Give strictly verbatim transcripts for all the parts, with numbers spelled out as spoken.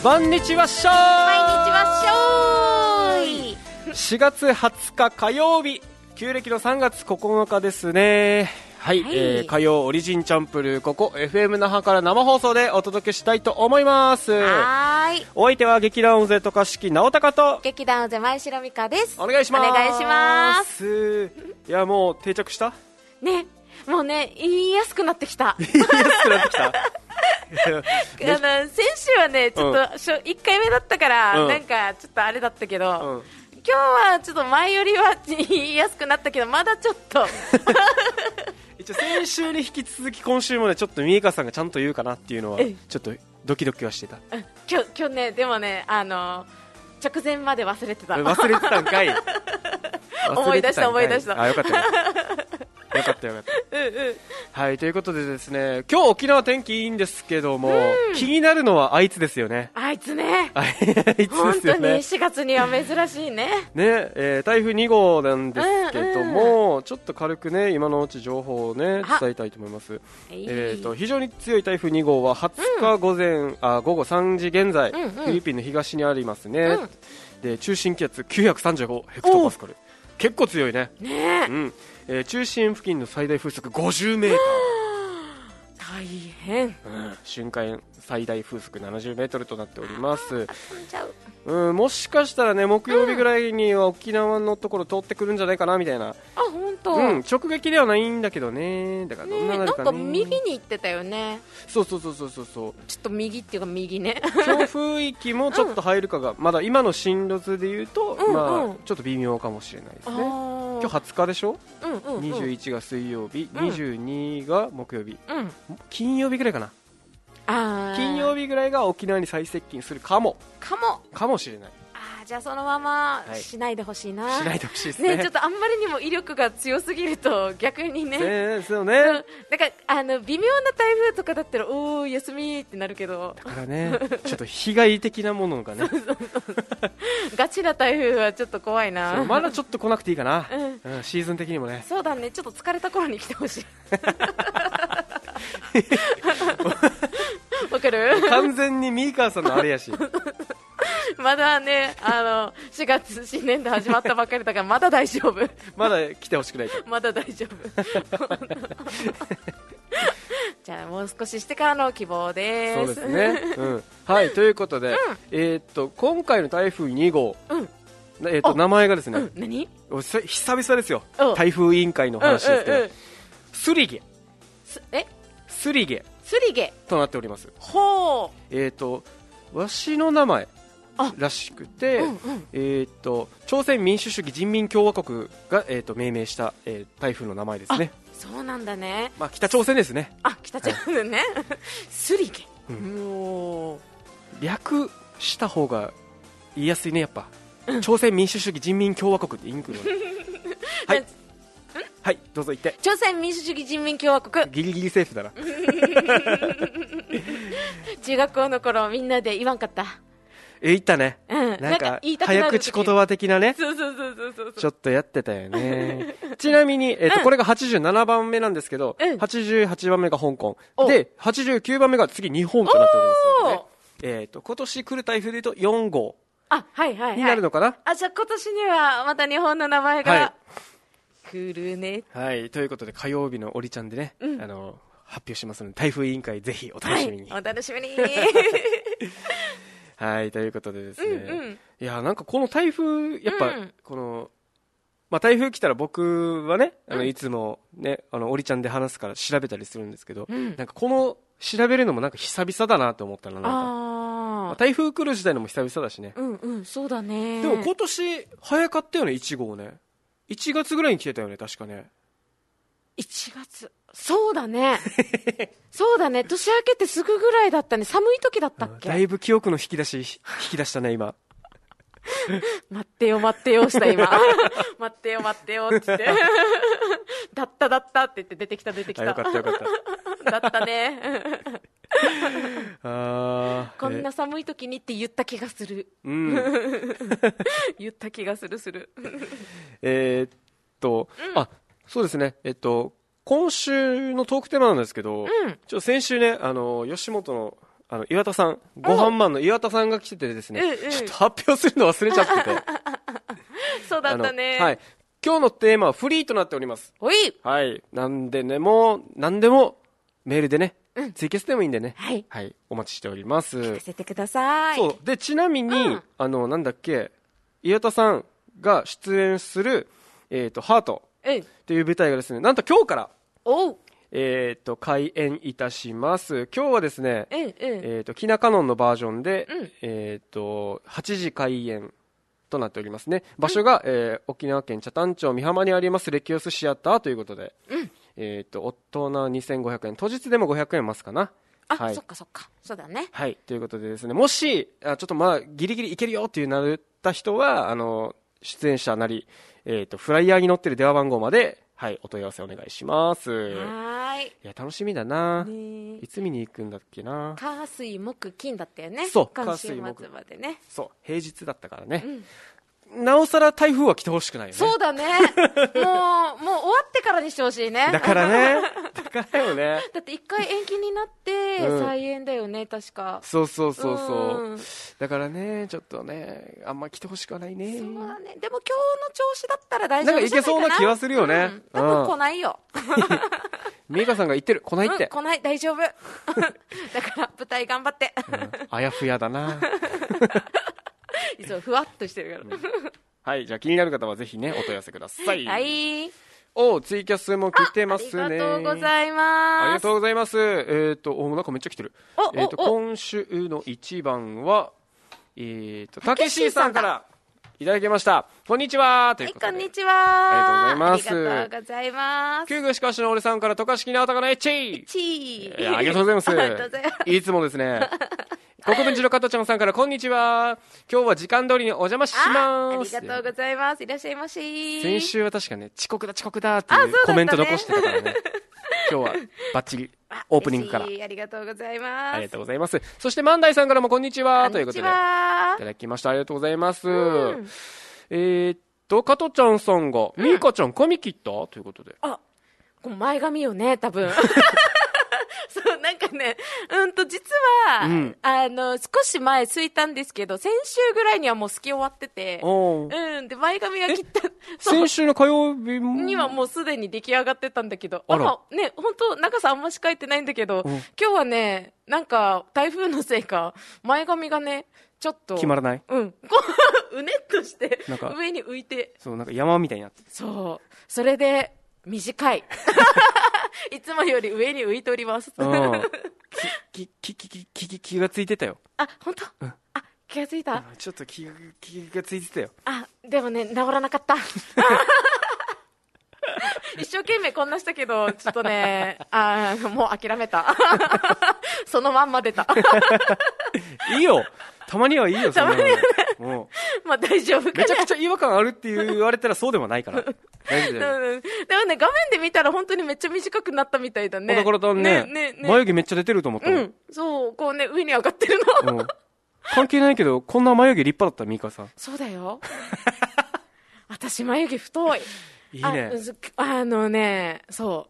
こんにちはっしょー毎日はっしょーい。 しがつはつか火曜日、旧暦のさんがつここのかですね。はい、はい、えー、火曜オリジンチャンプルー、ここ エフエム 那覇から生放送でお届けしたいと思います。 はーい。 お相手は劇団尾瀬渡嘉敷直隆と劇団尾瀬前城美香です。 お願いします。 お願いします。 いや、もう定着したね、もうね、言いやすくなってきた。 言いやすくなってきた。 あの先週はね、ちょっと、うん、いっかいめだったから、うん、なんかちょっとあれだったけど、うん、今日はちょっと前よりは言いやすくなったけど、まだちょっと一応先週に引き続き今週もね、ちょっと美香さんがちゃんと言うかなっていうのはちょっとドキドキはしてた。 今日、今日ね、でもね、あの直前まで忘れてた。 忘れてたんかい。 思い出した思い出した。 あ、よかったよよかったよかった。うんうん、はい、ということでですね、今日沖縄天気いいんですけども、うん、気になるのはあいつですよね。 あいつね。 あいつですよね。 本当にしがつには珍しいね。 ね、えー、台風に号なんですけども、うんうん、ちょっと軽くね、今のうち情報をね、伝えたいと思います。えーと、非常に強い台風に号ははつか午前、うん、あ午後さんじ現在、うんうん、フィリピンの東にありますね。うん、で、中心気圧きゅうひゃくさんじゅうごヘクトパスカル。結構強いね。 ね、 うんえー、中心付近の最大風速ごじゅうメーター。 大変、 うん、瞬間最大風速ななじゅうメートルとなっております。 ちゃう、 うん、もしかしたらね、木曜日ぐらいには沖縄のところ通ってくるんじゃないかなみたいな。 あ、本当、 うん、直撃ではないんだけどね。だからどんななるかね。 なんか右に行ってたよね。 そうそうそうそうそうそう。 ちょっと右っていうか右ね。 強風域もちょっと入るかが、うん、まだ今の進路図で言うと、うんうん、まあちょっと微妙かもしれないですね。今日はつかでしょ。うんうんうん、にじゅういちが水曜日、うん、にじゅうにが木曜日、うん、金曜日ぐらいかな。 あ、 金曜日ぐらいが沖縄に最接近するかもかもかもしれない。 あ、じゃあそのまましないでほしいな、 はい、しないでほしいです ね, ね。ちょっとあんまりにも威力が強すぎると逆にね。 ね、そうね。 だからあの微妙な台風とかだったらおー休みってなるけど、 だからね、ちょっと被害的なものがね。 そうそうそうガチな台風はちょっと怖いな。 まだちょっと来なくていいかな、うんうん、シーズン的にもね。 そうだね、ちょっと疲れた頃に来てほしい。わかる？ 完全にミーカーさんのあれやし。 まだね、あのしがつ新年度始まったばっかりだからまだ大丈夫。 まだ来てほしくないと。 まだ大丈夫。じゃあもう少ししてからの希望です。 そうですね、うん、はいということで、うん、えー、っと今回の台風に号、うん、えー、っと名前がですね、うん、 何久々ですよ、台風委員会の話ですけど、うんうんうん、スリゲえスリゲスリゲとなっております。 ほう、 えー、っとわしの名前らしくて、うんうん、えー、っと朝鮮民主主義人民共和国が、えー、っと命名した、えー、台風の名前ですね。 そうなんだね。 まあ、北朝鮮ですね。 あ、北朝鮮ね。スリゲ、うん、 もう略した方が言いやすいね、やっぱ、うん、朝鮮民主主義人民共和国ってインクのはいはい、どうぞ言って。 朝鮮民主主義人民共和国。 ギリギリセーフだな。 中学校の頃みんなで言わんかった。 え、言ったね、うん、なんか早口言葉的なね。 そうそうそうそうそう、 ちょっとやってたよね。ちなみに、えーとうん、これがはちじゅうななばんめなんですけど、うん、はちじゅうはちばんめが香港で、はちじゅうきゅうばんめが次日本となっておりますので、ね、えーと今年来る台風でいうとよん号、 あ、はいはいはい、 になるのかな。 あ、じゃあ今年にはまた日本の名前が、はい、来るね。 はい、ということで火曜日のオリちゃんでね、うん、あの発表しますので、台風委員会ぜひお楽しみに、 はい、お楽しみに。 はい、ということでですね、うんうん、いやなんかこの台風やっぱ、うん、このまあ、台風来たら僕はね、あの、うん、いつもね、あのオリちゃんで話すから調べたりするんですけど、うん、なんかこの調べるのもなんか久々だなと思ったら、なんか、あ、まあ、台風来る自体のも久々だしね。 うんうん、そうだね。 でも今年早かったよね、いち号ね。いちがつぐらいに来てたよね、確かね。 いちがつ、そうだね。そうだね、年明けてすぐぐらいだったね。寒い時だったっけ。 だいぶ記憶の引き出し引き出したね今。 待ってよ待ってよした今。待ってよ待ってよって言ってだっただったって言って出てきた出てきた。 よかったよかっただったね。 あ、 こんな寒い時にって言った気がする、うん、言った気がするする。 えーっと、うん、あ、そうですね、えっと今週のトークテーマなんですけど、うん、ちょ先週ね、あの吉本のあの岩田さん、ご飯マンの岩田さんが来ててですね、 うんうん、 ちょっと発表するの忘れちゃっててそうだったね。 はい、今日のテーマはフリーとなっております。 おい、 はい、なんでね、もう何でもメールでね、うん、ツイキャスでもいいんでね、 はい、 はい、お待ちしております。 聞かせてください。 そうで、ちなみに、うん、あのなんだっけ、岩田さんが出演する、えーと、ハートっていう舞台がですね、なんと今日からおう、 えーと開演いたします。今日はですね、 うんうん、 えーとキナカノンのバージョンで、 うん、 えーとはちじ開演となっておりますね。場所が、うん、えー、沖縄県北谷町美浜にありますレキオスシアターということで、 うん、 えーと大人にせんごひゃくえん、当日でもごひゃくえんますかな。 あ、 はい、 そっかそっか、そうだね。 はい、ということでですね、もしあちょっとまあギリギリいけるよっていうなった人は、あの出演者なり、えーとフライヤーに載ってる電話番号まで、はい、お問い合わせお願いします。 はい。 いや、楽しみだな。 ね、いつ見に行くんだっけな。 火水木金だったよね。 そう、 今週末までね。 そう、平日だったからね。うん、なおさら台風は来てほしくないよね。 そうだね。もう、もう終わってからにしてほしいね。 だからね。だからよね。 だって一回延期になって、再演だよね、うん、確か。 そうそうそうそう、うん。だからね、ちょっとね、あんま来てほしくはないね。 そうだね。でも今日の調子だったら大丈夫じゃないかな。 なんかいけそうな気はするよね。 うん、多分来ないよ。 美香さんが言ってる、来ないって。 うん、来ない、大丈夫。だから舞台頑張って。 うん、あやふやだな。 いつもふわっとしてるから。うん、 はい、じゃあ気になる方はぜひね、お問い合わせください。 はい。 お、ツイキャスも来てますね。 ありがとうございます。 ありがとうございます。えっと、お、なんかめっちゃ来てる。えっと、今週の一番は、えっと、たけしさんからいただきました。こんにちは。ということで。 はい、こんにちは。 ありがとうございます。 ありがとうございます。 旧具しかしの俺さんから、渡嘉敷直隆のエッチー。 エッチー。 いや、ありがとうございます。 ありがとうございます。 いつもですね。国分寺の加藤ちゃんさんから、こんにちは。今日は時間通りにお邪魔します。 ありがとうございます。いらっしゃいまし。 先週は確かね、遅刻だ遅刻だっていうコメント残してたからね。今日はバッチリオープニングから。 ありがとうございます。 ありがとうございます。そして万代さんからもこんにちはということでいただきました。ありがとうございます。うん、えー、っと加藤ちゃんさんが、みーかちゃん髪切ったということで。 あ、この前髪よね、多分。そう、なんかね、うんと、実は、うん、あの、少し前すいたんですけど、先週ぐらいにはもうすき終わってて、うん、で、前髪が切った、 先週の火曜日にはもうすでに出来上がってたんだけど、あら、ね、本当長さあんまし書いてないんだけど、うん、今日はね、なんか、台風のせいか、前髪がね、ちょっと。 決まらない？ うん。うねっとして、上に浮いて。 そう、なんか山みたいになって。 そう。それで、短い。いつもより上に浮いております。うん。 き、き、き、き、き、気がついてたよ。 あ、本当？うん。あ、気がついた？ ちょっと気が、気がついてたよ。 あ、でもね、治らなかった。一生懸命こんなしたけど、ちょっとね、あもう諦めた。そのまんま出た。 いいよ。たまにはいいよ、 たまにはね。まあ大丈夫かな。 めちゃくちゃ違和感あるって言われたらそうでもないから。大丈夫だよ。 でもね、画面で見たら本当にめっちゃ短くなったみたいだね。 だからね、ねね眉毛めっちゃ出てると思ったの。うん。そう、 こうね、上に上がってるの。うん、 関係ないけど、こんな眉毛立派だった、ミカさん。 そうだよ。私眉毛太い。 いいね。 あ、あのね、そう。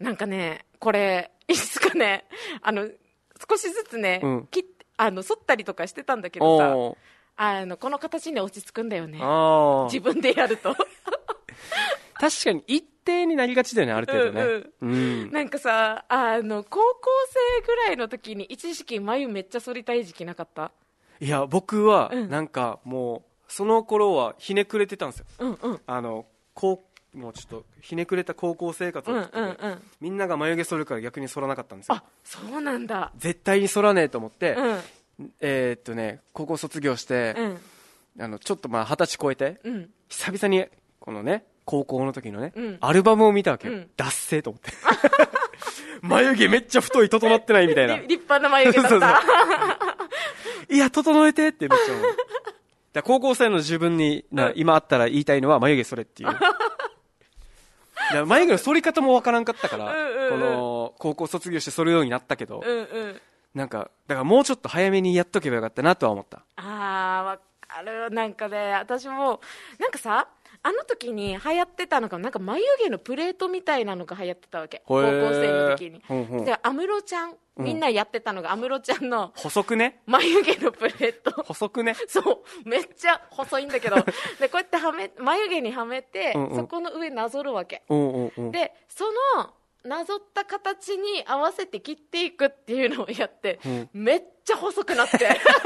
なんかね、これ、いつかね、あの、少しずつね、うん、切って、あの、剃ったりとかしてたんだけどさ、あの、この形に落ち着くんだよね。自分でやると。 確かに一定になりがちだよね、ある程度ね。うんうんうん、 なんかさ、あの、高校生ぐらいの時に一時期眉めっちゃ剃りたい時期なかった？ いや、僕は、なんかもう、その頃はひねくれてたんですよ。うんうん、あの、高もうちょっとひねくれた高校生活を送ってて、うんうんうん、みんなが眉毛剃るから逆に剃らなかったんですよ。 あ、そうなんだ。 絶対に剃らねえと思って、うん、えー、っとね高校卒業して、うん、あのちょっとまあ二十歳超えて、うん、久々にこのね高校の時のね、うん、アルバムを見たわけよ。ダッセーと思って眉毛めっちゃ太い整ってないみたいな立派な眉毛だった。そうそういや整えてってめっちゃ思う。だ高校生の自分にな、うん、今あったら言いたいのは眉毛剃れっていうだ眉毛の剃り方もわからんかったから、うんうんうん、この高校卒業して剃るようになったけど、うんうん、なんかだからもうちょっと早めにやっとけばよかったなとは思った。 あーわかる。なんかね私もなんかさあの時に流行ってたのがなんか眉毛のプレートみたいなのが流行ってたわけ、高校生の時に。ほんほんで安室ちゃん、みんなやってたのが安室ちゃんの細くね眉毛のプレート細くねそうめっちゃ細いんだけどでこうやってはめ眉毛にはめて、うんうん、そこの上なぞるわけ、うんうんうん、でそのなぞった形に合わせて切っていくっていうのをやって、うん、めっちゃ細くなって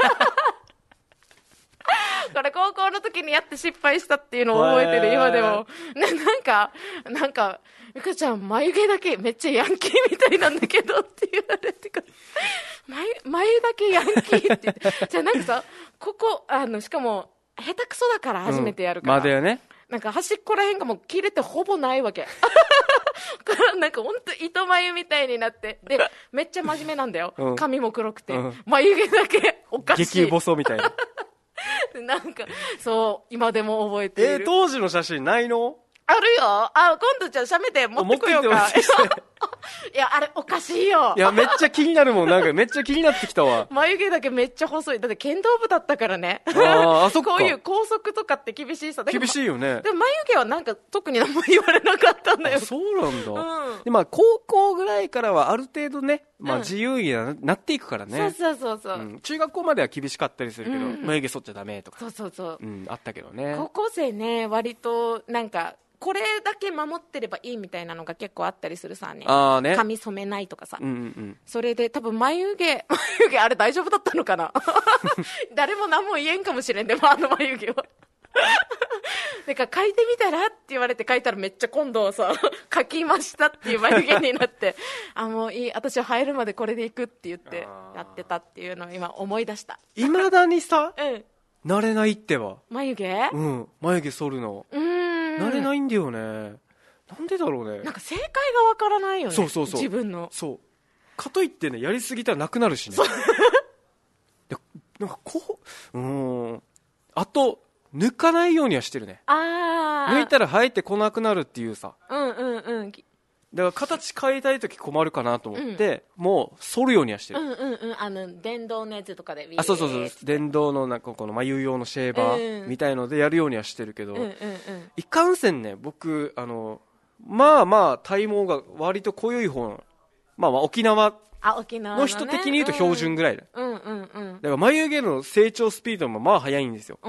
これ高校の時にやって失敗したっていうのを覚えてる今でも、ね、なんかなんかゆかちゃん眉毛だけめっちゃヤンキーみたいなんだけどって言われてから 眉, 眉だけヤンキーって言ってじゃあなんかさここあのしかも下手くそだから初めてやるから、うん、まだよね、なんか端っこらへんがもう切れてほぼないわけからなんか本当糸眉みたいになってでめっちゃ真面目なんだよ、うん、髪も黒くて、うん、眉毛だけおかしい激細みたいななんかそう今でも覚えている。 えー、当時の写真ないの？ あるよ。あ、今度じゃあ写メで持ってこようか。いや、あれおかしいよ。 いや、めっちゃ気になるもん。なんかめっちゃ気になってきたわ。 眉毛だけめっちゃ細い。だって剣道部だったからね。 ああ、そっか。 こういう校則とかって厳しいさ。 厳しいよね。 でも眉毛はなんか特に何も言われなかったんだよ。 そうなんだ。うん、で、まあ高校ぐらいからはある程度ね、まあ自由に な,、うん、なっていくからね。 そうそうそうそう、うん。 中学校までは厳しかったりするけど、うん、眉毛剃っちゃダメとか。 そうそうそう。 うん、あったけどね。 高校生ね、割となんか、これだけ守ってればいいみたいなのが結構あったりするさね。あーね。髪染めないとかさ、うんうんうん、それで多分眉毛眉毛あれ大丈夫だったのかな誰も何も言えんかもしれんでもあの眉毛はだから書いてみたらって言われて書いたらめっちゃ今度さ書きましたっていう眉毛になってあもういい私は入るまでこれでいくって言ってやってたっていうのを今思い出した。 いまだにさ、うん、慣れないってば眉毛、 うん、眉毛剃るのうん慣れないんだよね。なんでだろうね。 なんか正解がわからないよね。 そうそうそう。 自分の。 そう。かといってね、やりすぎたらなくなるしね。でなんかこう、うーん。あと、抜かないようにはしてるね。ああ。抜いたら生えてこなくなるっていうさ。うんうんうん。だから形変えたいとき困るかなと思って、うん、もう剃るようにはしてる。 うんうんうん。あの、電動のやつとかで。 あ、そうそうそう。電動のなんかこの眉用のシェーバーみたいのでやるようにはしてるけど、うんうんうん、いかんせんね、僕、あの、まあまあ体毛が割と濃い方の、まあまあ沖縄の人的に言うと標準ぐらいだ。うんうんうん。だから眉毛の成長スピードもまあ早いんですよ。うん。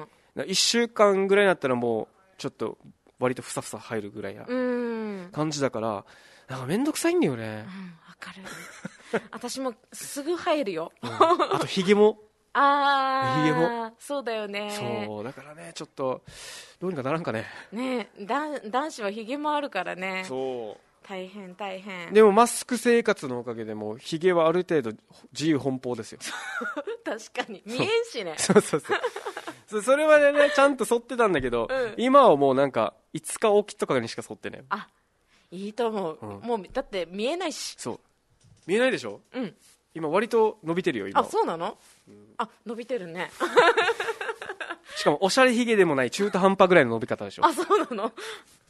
いっしゅうかんぐらいになったらもうちょっと割とふさふさ入るぐらいな感じだから、なんかめんどくさいんだよね。うん、わかる。私もすぐ入るよ。 うん、あとヒゲも。 ああ。ヒゲも。そうだよね。 そうだからねちょっとどうにかならんかね。 ねだ男子はヒゲもあるからね。そう。大変大変。 でもマスク生活のおかげでもうヒゲはある程度自由奔放ですよ。 確かに見えんしね。 そうそうそう。そ, それまでねちゃんと剃ってたんだけど、うん、今はもうなんかいつかおきとかにしか剃ってね。 あ、いいと思う、うん、もうだって見えないし。 そう見えないでしょ。うん。今割と伸びてるよ今。 あ、そうなの、うん、あ、伸びてるね。 しかもおしゃれひげでもない中途半端ぐらいの伸び方でしょ。 あ、そうなの。なんか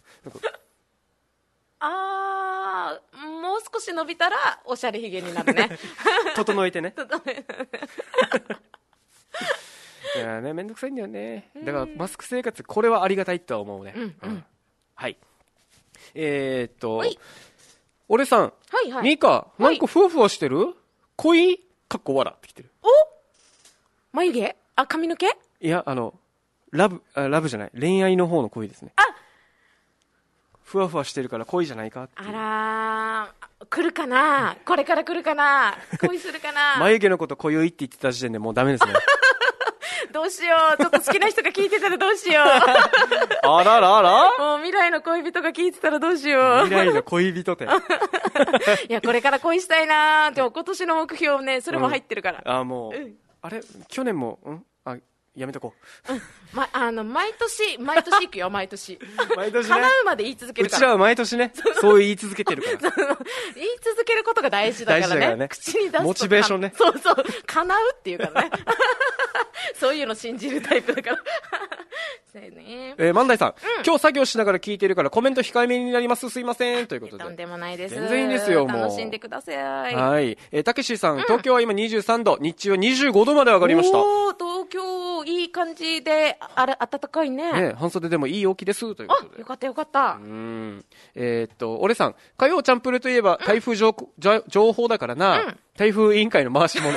あー、もう少し伸びたらおしゃれひげになるね。 整えてね。整えていやね、めんどくさいんだよね。だからマスク生活これはありがたいとは思うね。うんうんうん、はい。えー、っと俺さん、はいはい、ミカなんかふわふわしてる？恋かっこ笑ってきてる。 お？眉毛？あ、髪の毛？ いやあのラブあラブじゃない恋愛の方の恋ですね。あ、ふわふわしてるから恋じゃないかっていう。 あらー来るかなこれから来るかな恋するかな。 眉毛のこと恋って言ってた時点でもうダメですね。 どうしようちょっと好きな人が聞いてたらどうしよう。 あらららもう未来の恋人が聞いてたらどうしよう。 未来の恋人っていやこれから恋したいな。でも今年の目標ねそれも入ってるから、 うん、あもう、うん、あれ去年もんあやめとこう、うんま、あの毎年毎年行くよ毎年毎年、ね、 叶うまで言い続けるから。 うちらは毎年ねそう言い続けてるから言い続けることが大事だから ね, からね口に出すとモチベーションね。 そうそう叶うっていうからね。そういうの信じるタイプだから。そうね。 えー、万代さん、うん、今日作業しながら聞いてるからコメント控えめになりますすいませんということで。 とんでもないです。 全然いいんですよ。もう楽しんでください。 はい。えー、たけしさん、うん、東京は今にじゅうさんど、日中はにじゅうごどまで上がりました。 おー東今日いい感じであら暖かいね。 ね、半袖でもいい陽気ですということで。 あ、よかったよかった。 うん。えー、っと、俺さん、火曜チャンプルといえば台風情,、うん、情報だからな、うん、台風委員会の回し物。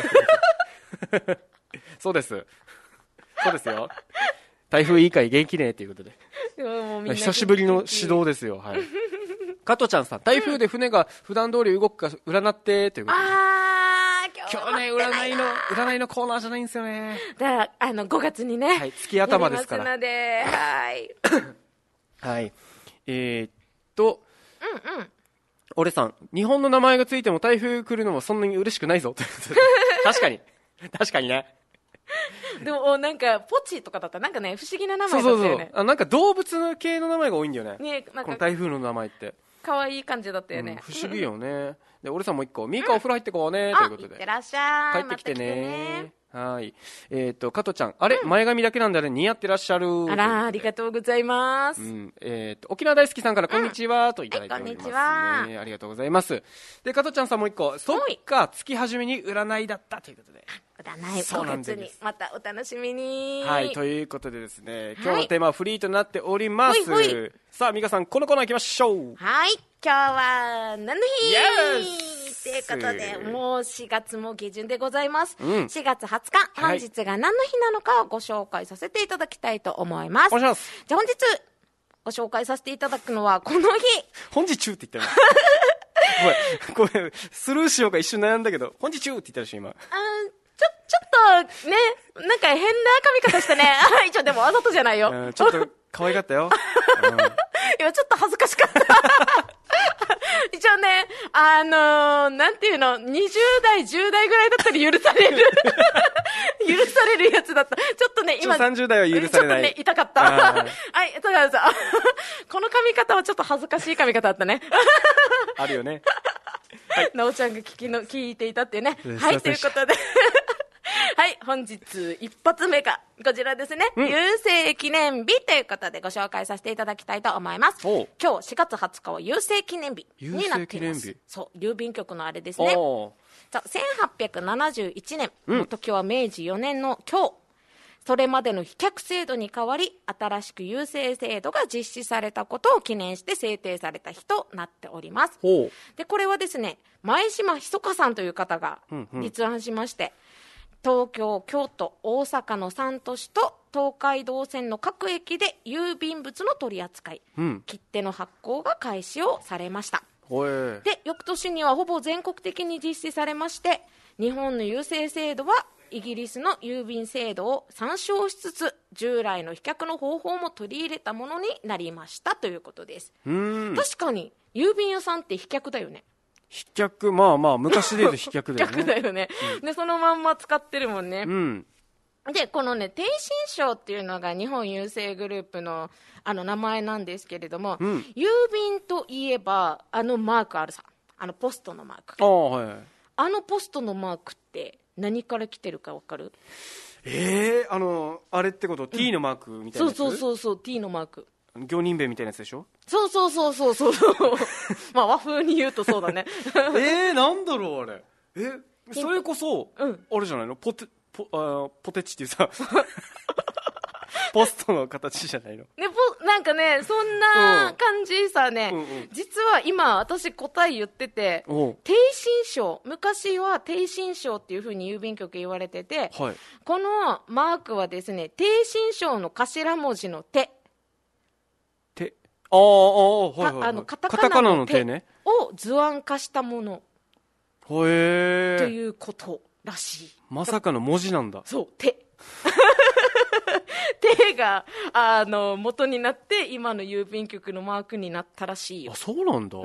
そうです。そうですよ。台風委員会元気ねということで。久しぶりの指導ですよ。はい。加藤ちゃんさん、台風で船が普段通り動くか占ってということで。 あー、 今日ね、占いの、占いのコーナーじゃないんですよね。 だから、あの、ごがつにね。 はい、月頭ですから。 やりますので、はい。 はい。えー、っと、 うんうん。 俺さん、日本の名前がついても台風来るのもそんなに嬉しくないぞ。確かに。確かにね。 でもなんかポチとかだったらなんかね不思議な名前だったよね。そうそうそう、 あ、なんか動物系の名前が多いんだよね。 ね、なんかこの台風の名前って可愛い感じだったよね。 うん、不思議よね。で、俺さんもう一個、ミーカお風呂入ってこうね、うん、ということで。 いってらっしゃい。 帰ってきてね。はい。えっ、ー、と、加藤ちゃん、あれ、うん、前髪だけなんだね、似合ってらっしゃる。 あら、ありがとうございます。 うん。えっ、ー、と、沖縄大好きさんから、こんにちは、うん、といただいております、ね。こんにちは。ありがとうございます。で、加藤ちゃんさんもう一個、そっか、月始めに占いだったということで。 占い、そうなんです。またお楽しみに。 はい、ということでですね、今日のテーマはフリーとなっております。はい、ほいほい。さあ、美香さん、このコーナー行きましょう。 はい、今日は何の日？イエスということで、もうしがつも下旬でございます。うん、しがつはつか、本日が何の日なのかをご紹介させていただきたいと思います。 お願いします。 じゃあ本日、ご紹介させていただくのはこの日。 本日中って言ったよ。ごめん、ごめん、スルーしようか一瞬悩んだけど、本日中って言ったでしょ、今。 あちょ、ちょっとね、なんか変な髪型してね。一応でもわざとじゃないよ。 うん、ちょっと可愛かったよ。うん、 今ちょっと恥ずかしかった。一応ね、あのー、なんていうの、にじゅうだい、じゅうだいぐらいだったら許される。許されるやつだった。ちょっとね、今。 さんじゅうだいは許されない。 ちょっとね、痛かった。はい、だからさ、この髪型はちょっと恥ずかしい髪型だったね。 あるよね。 はい、なおちゃんが聞きの聞いていたっていうね。はい、ということで。はい、本日一発目がこちらですね、うん、郵政記念日ということでご紹介させていただきたいと思います。今日しがつはつかは郵政記念日になっています。そう、郵便局のあれですね。せんはっぴゃくななじゅういちねんの時はめいじよねんの今日、それまでの飛脚制度に代わり新しく郵政制度が実施されたことを記念して制定された日となっております。でこれはですね、前島ひそかさんという方が立案しまして、うんうん、東京、京都、大阪のさん都市と東海道線の各駅で郵便物の取り扱い、うん、切手の発行が開始をされました。で翌年にはほぼ全国的に実施されまして、日本の郵政制度はイギリスの郵便制度を参照しつつ従来の飛脚の方法も取り入れたものになりましたということです。うん、確かに郵便屋さんって飛脚だよね。 飛脚、まあまあ昔で言うと飛脚だよね。 飛脚だよね、うん、でそのまんま使ってるもんね。 うん、 でこのね逓信省っていうのが日本郵政グループのあの名前なんですけれども、うん、郵便といえばあのマークあるさ、あのポストのマーク。 あ、はい、 あのポストのマークって何から来てるか分かる？ えー、あのあれってこと、うん、T のマークみたいなやつ？ そうそうそうそう、 T のマーク。 行人弁みたいなやつでしょ？ そうそうそうそうそう。まあ和風に言うとそうだね。 えー、なんだろうあれ。え、それこそ、うん、あれじゃないの？ポテポあポテチっていうさポストの形じゃないの？ ね、ポなんかねそんな感じさね、うんうんうん、実は今私答え言ってて、逓信省、昔は逓信省っていう風に郵便局言われてて、はい、このマークはですね逓信省の頭文字の手手ああ、はいはいはい、あのカタカナの手を図案化したものへということらしい。 まさかの文字なんだ。 そう、手手があの元になって今の郵便局のマークになったらしいよ。 あ、そうなんだ。 うん、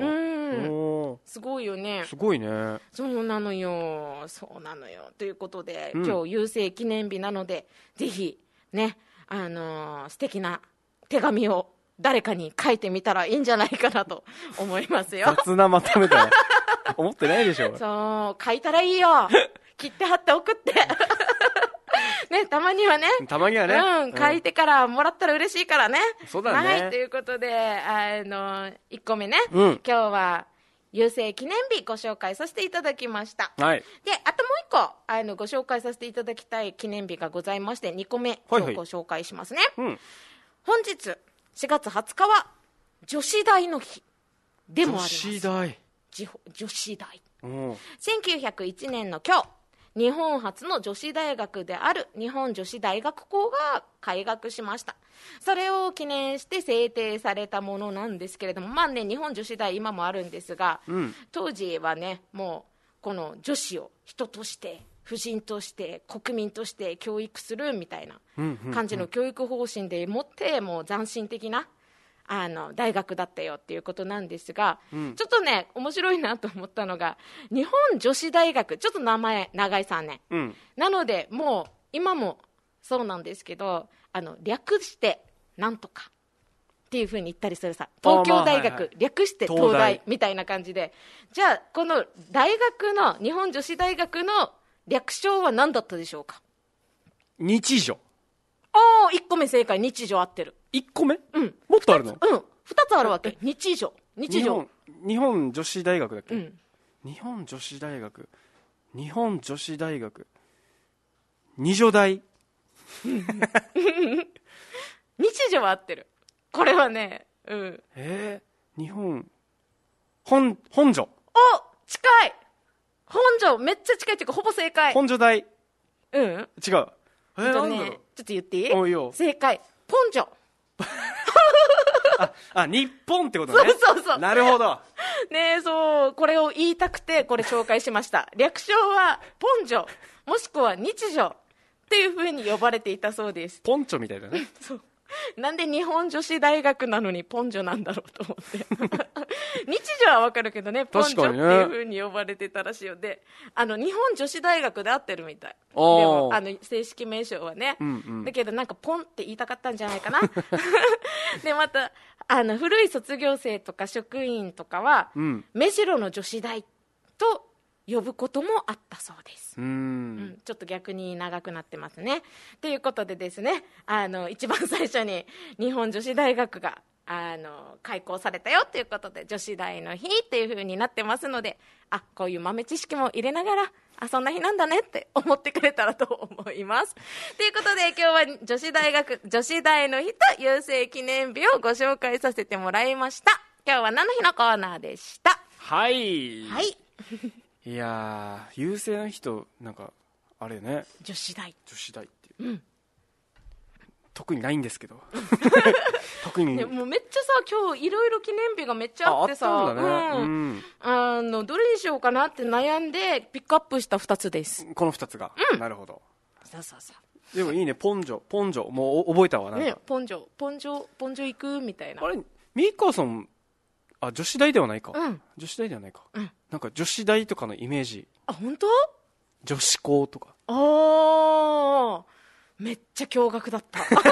すごいよね。 すごいね。 そうなのよ、そうなのよ。ということで、うん、今日郵政記念日なのでぜひね、あのー、素敵な手紙を誰かに書いてみたらいいんじゃないかなと思いますよ。 雑なまとめだね。思ってないでしょ。 そう書いたらいいよ。切って貼って送ってね、たまにはね、 たまにはね、 うん、書いてからもらったら嬉しいからね。 そうだね。 はい、ということで、あのいっこめね、うん、今日は郵政記念日ご紹介させていただきました、 はい、 であともう一個あのご紹介させていただきたい記念日がございまして、にこめ今日ご紹介しますね、はいはい、うん、本日しがつはつかは女子大の日でもあります。 女子大女子大せんきゅうひゃくいちねんの今日、日本初の女子大学である日本女子大学校が開学しました。それを記念して制定されたものなんですけれども、まあね、日本女子大今もあるんですが、うん、当時はね、もうこの女子を人として婦人として国民として教育するみたいな感じの教育方針でもってもう斬新的なあの大学だったよっていうことなんですが、うん、ちょっとね面白いなと思ったのが、日本女子大学、ちょっと名前長いさんねん、うん、なのでもう今もそうなんですけど、あの略してなんとかっていう風に言ったりするさ、東京大学、はいはい、略して東大みたいな感じで、じゃあこの大学の日本女子大学の略称は何だったでしょうか。 日女。 おー、いっこめ正解、日女合ってる。 いっこめ、 うん、 もっとあるの。 うん、ふたつあるわけ。日女日女日本、日本女子大学だっけ、うん、日本女子大学日本女子大学二女大日女は合ってる。これはね、うん、 えー、日本本本女。お、 近い。本女、めっちゃ近いっていうかほぼ正解。 本女大。 うん、違う。えー、えっとね、ちょっと言っていい？ おいよ。 正解、ポンジョ。 あ, あ日本ってことね。 そうそうそう。 なるほどねえ、そう、これを言いたくてこれ紹介しました。略称はポンジョもしくは日女っていう風に呼ばれていたそうです。 ポンチョみたいだね。 そう、なんで日本女子大学なのにポンジョなんだろうと思って日女はわかるけどね、ポンジョっていう風に呼ばれてたらしいよ。で、あの日本女子大学で合ってるみたい。でもあの正式名称はね、うんうん、だけどなんかポンって言いたかったんじゃないかなでまたあの古い卒業生とか職員とかは、うん、目白の女子大と呼ぶこともあったそうです。うん、うん、ちょっと逆に長くなってますね。ということでですね、あの一番最初に日本女子大学があの開校されたよということで、女子大の日っていう風になってますので、あ、こういう豆知識も入れながら、あ、そんな日なんだねって思ってくれたらと思います。ということで今日は女子大学女子大の日と郵政記念日をご紹介させてもらいました。今日は何の日のコーナーでした。 はい、 はい、 いやー、郵政の日となんかあれね、 女子大女子大っていう、 うん、 特にないんですけど特に、 ね、もうめっちゃさ、今日いろいろ記念日がめっちゃあってさ、 あ、あったんだね、 うんうん、あのどれにしようかなって悩んでピックアップしたふたつです。 このふたつが、うん、なるほど。 そうそうそう。 でもいいね、ポンジョポンジョ、もう覚えたわ。なんか、ね、 ポンジョポンジョポンジョ行くみたいな。 あれ、ミカさん、あ、女子大ではないか、 うん、 女子大ではないか、 うん、 なんか女子大とかのイメージ。 あ、本当？ 女子校とか。 あー、めっちゃ驚愕だったひと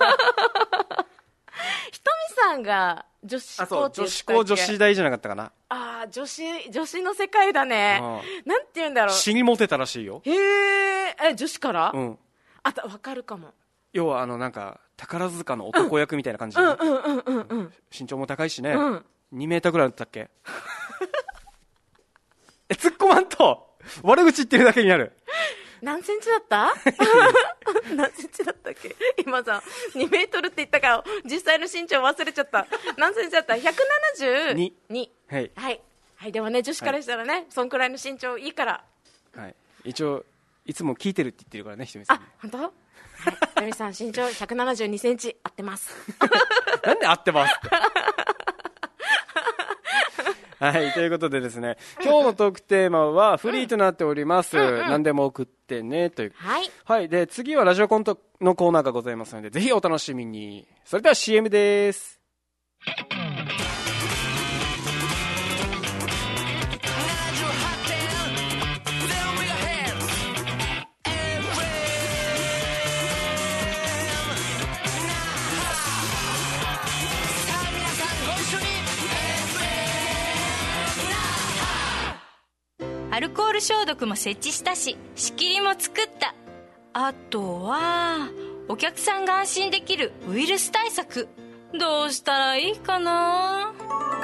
みさんが女子校って言ったっけ？ 女子校女子大じゃなかったかな。 あー、女子女子の世界だね。なんて言うんだろう、 死にモテたらしいよ。 へー、え、女子から、 うん、 あと分かるかも。 要はあのなんか宝塚の男役みたいな感じで、身長も高いしね、うん、にメーターぐらいだったっけえ、突っ込まんと悪口言ってるだけになる。 何センチだった何センチだったっけ今さ、にメートルって言ったから実際の身長忘れちゃった。何センチだった？ひゃくななじゅうに。はい、はいはい、でもね、女子からしたらね、はい、そんくらいの身長いいから、 はい、一応いつも聞いてるって言ってるからね、ひとみさん。 あ、本当？はい、ひとみさん身長ひゃくななじゅうにセンチ、合ってますなんで合ってますってはい、ということでですね、今日のトークテーマはフリーとなっております。うんうんうん、何でも送ってねという。 はい。 はい。で、次はラジオコントのコーナーがございますので、ぜひお楽しみに。それでは シーエム です。 アルコール消毒も設置したし、仕切りも作った。あとはお客さんが安心できるウイルス対策、どうしたらいいかな。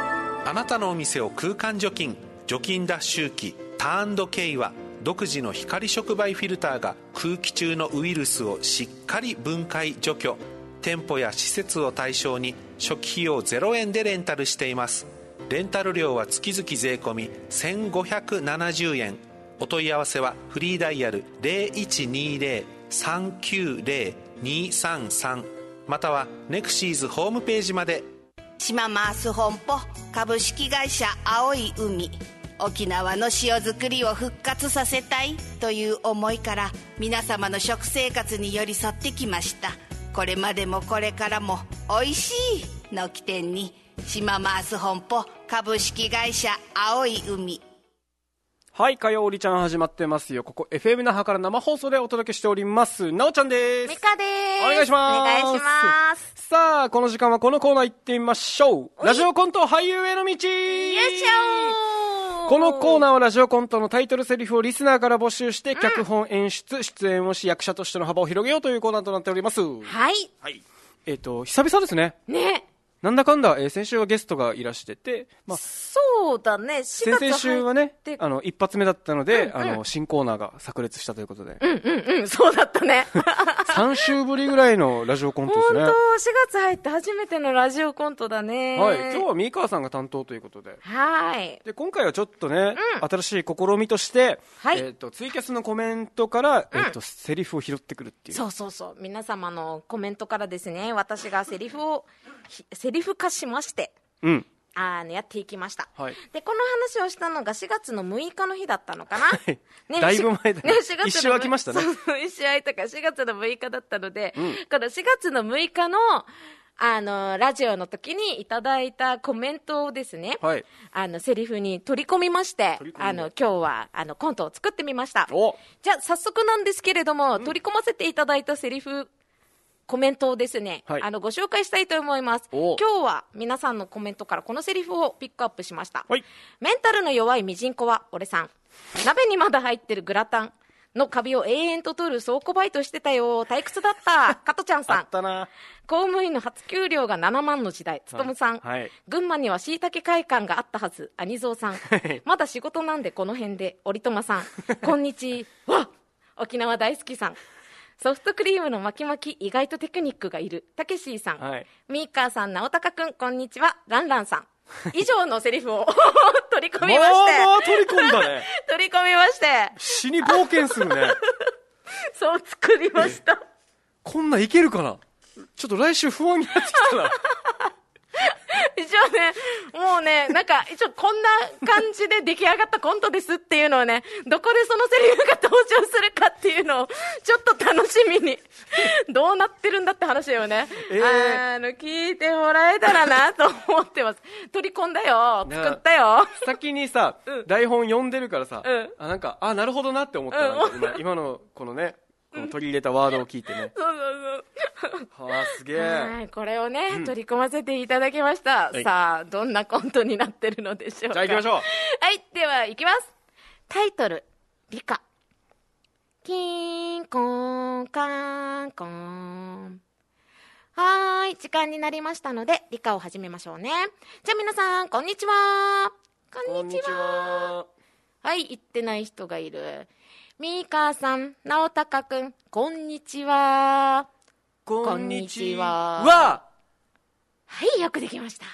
あなたのお店を空間除菌、除菌脱臭機ターンド K は独自の光触媒フィルターが空気中のウイルスをしっかり分解除去。店舗や施設を対象に初期費用ゼロえんでレンタルしています。レンタル料は月々税込せんごひゃくななじゅうえん。お問い合わせはフリーダイヤル ゼロいちにゼロ さんきゅうゼロ にさんさん またはネクシーズホームページまで。 島マース本舗株式会社青い海、沖縄の塩作りを復活させたいという思いから皆様の食生活に寄り添ってきました。これまでもこれからもおいしいの起点に島マース本舗株式会社青い海。 はい、火曜りちゃん始まってますよ。ここ エフエム 那覇から生放送でお届けしております。なおちゃんです。 ミカです。 お願いします。 お願いします。 さあ、この時間はこのコーナー行ってみましょう。ラジオコント俳優への道。よいしょ。このコーナーはラジオコントのタイトルセリフをリスナーから募集して、うん、脚本演出出演をし役者としての幅を広げようというコーナーとなっております。 はい、 はい、えっ、ー、と久々ですね。 ね、 なんだかんだ、えー、先週はゲストがいらしてて、まあ、 そうだね、しがつ入って先々週はね、あの一発目だったので、うんうん、あの新コーナーが炸裂したということで、 うんうんうん、そうだったねさん週ぶりぐらいのラジオコントですね。 本当、しがつ入って初めてのラジオコントだね。 はい、今日は三川さんが担当ということで、 はい、 で今回はちょっとね、うん、新しい試みとして、はい、えー、とツイキャスのコメントから、うん、えー、とセリフを拾ってくるっていう。 そうそうそう、皆様のコメントからですね、私がセリフをセリフ化しまして、うん、あのやっていきました、はい、でこの話をしたのがしがつのむいかの日だったのかな、はいね、だいぶ前だね、ね、一周空きましたね。 そうそう、一周空いたからしがつのむいかだったので、うん、このしがつのむいかのあのラジオの時にいただいたコメントをですね、はい、あのセリフに取り込みまして、あの今日はあのコントを作ってみました。じゃあ早速なんですけれども、うん、取り込ませていただいたセリフコメントをですね、はい、あのご紹介したいと思います。今日は皆さんのコメントからこのセリフをピックアップしました、はい、メンタルの弱いミジンコは俺さん、鍋にまだ入ってるグラタンのカビを永遠と取る倉庫バイトしてたよ、退屈だった加トちゃんさん。 あったな。 公務員の初給料がななまんの時代、つとむさん、はいはい、群馬にはしいたけ会館があったはず、アニゾウさんまだ仕事なんでこの辺で、おりとまさんこんにちは沖縄大好きさん、ソフトクリームの巻き巻き意外とテクニックがいる、たけしーさん、はい、ミーカーさん、なおたかくんこんにちは、ランランさん以上のセリフを取り込みまして、 まあまあ取り込んだね取り込みまして死に冒険するねそう作りました。 こんなんいけるかな、ちょっと来週不安になってきたな一応ね、もうね、なんか一応こんな感じで出来上がったコントですっていうのをね、どこでそのセリフが登場するかっていうのをちょっと楽しみにどうなってるんだって話をね、えー、あの聞いてもらえたらなと思ってます。取り込んだよ、作ったよ。 先にさ、うん、台本読んでるからさ、うん、あなんかあなるほどなって思った、うん、今, 今のこのね、この取り入れたワードを聞いてね、 そうそうそう、 はあ、すげえ。 はい、これをね、うん、取り込ませていただきました、はい、さあどんなコントになってるのでしょうか。 じゃあ行きましょう。はい、では行きます。タイトル、理科。キンコンカンコン。はーい、時間になりましたので理科を始めましょうね。じゃあ皆さんこんにちは。こんにちは。はい、言ってない人がいる。ミーカーさん、なおたかくん、こんにちは。 こんにちは。 わはい、よくできました。って、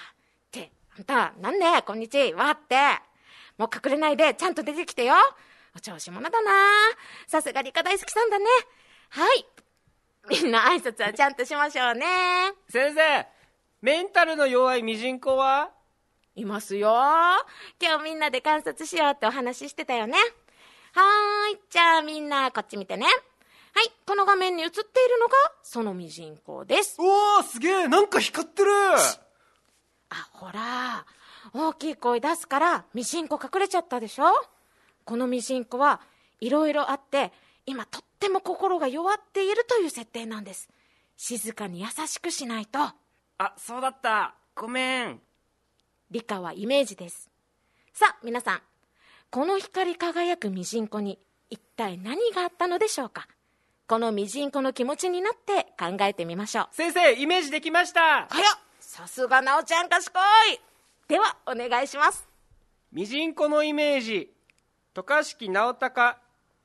あんた、なんで、こんにちはって。もう隠れないで、ちゃんと出てきてよ。お調子者だな。さすが理科大好きさんだね。はい。みんな挨拶はちゃんとしましょうね。 先生、メンタルの弱いミジンコはいますよ。今日みんなで観察しようってお話ししてたよね。はーい、じゃあみんなこっち見てね。はい、この画面に映っているのがそのミジンコです。 おー、すげえ、なんか光ってる。 あ、ほら、大きい声出すからミジンコ隠れちゃったでしょ。このミジンコはいろいろあって、今とっても心が弱っているという設定なんです。静かに優しくしないと。 あ、そうだった、ごめん。 理科はイメージです。さあ皆さん、この光り輝くミジンコに一体何があったのでしょうか。このミジンコの気持ちになって考えてみましょう。 先生、イメージできました。 はや、さすがなおちゃん賢い。 ではお願いします。 ミジンコのイメージ、渡嘉敷直隆。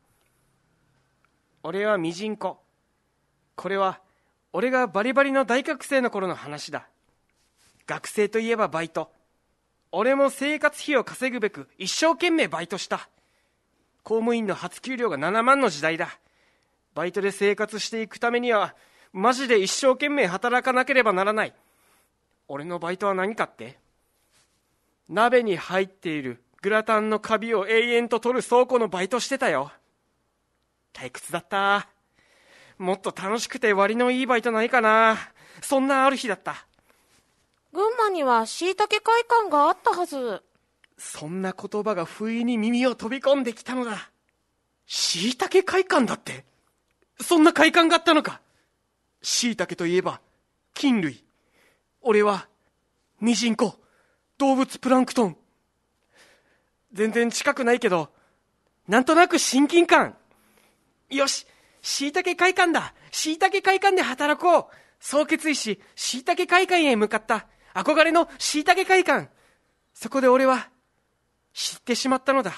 俺はミジンコ。これは俺がバリバリの大学生の頃の話だ。学生といえばバイト。俺も生活費を稼ぐべく一生懸命バイトした。公務員の初給料がななまんの時代だ。バイトで生活していくためにはマジで一生懸命働かなければならない。俺のバイトは何かって、鍋に入っているグラタンのカビを永遠と取る倉庫のバイトしてたよ。退屈だった。もっと楽しくて割のいいバイトないかな。そんなある日だった。 群馬にはしいたけ会館があったはず。 そんな言葉が不意に耳を飛び込んできたのだ。しいたけ会館だって、そんな会館があったのか。しいたけといえば菌類。俺はミジンコ、動物プランクトン。全然近くないけど、なんとなく親近感。よし、しいたけ会館だ。しいたけ会館で働こう。そう決意し、しいたけ会館へ向かった。憧れのしいたけ会館。そこで俺は知ってしまったのだ。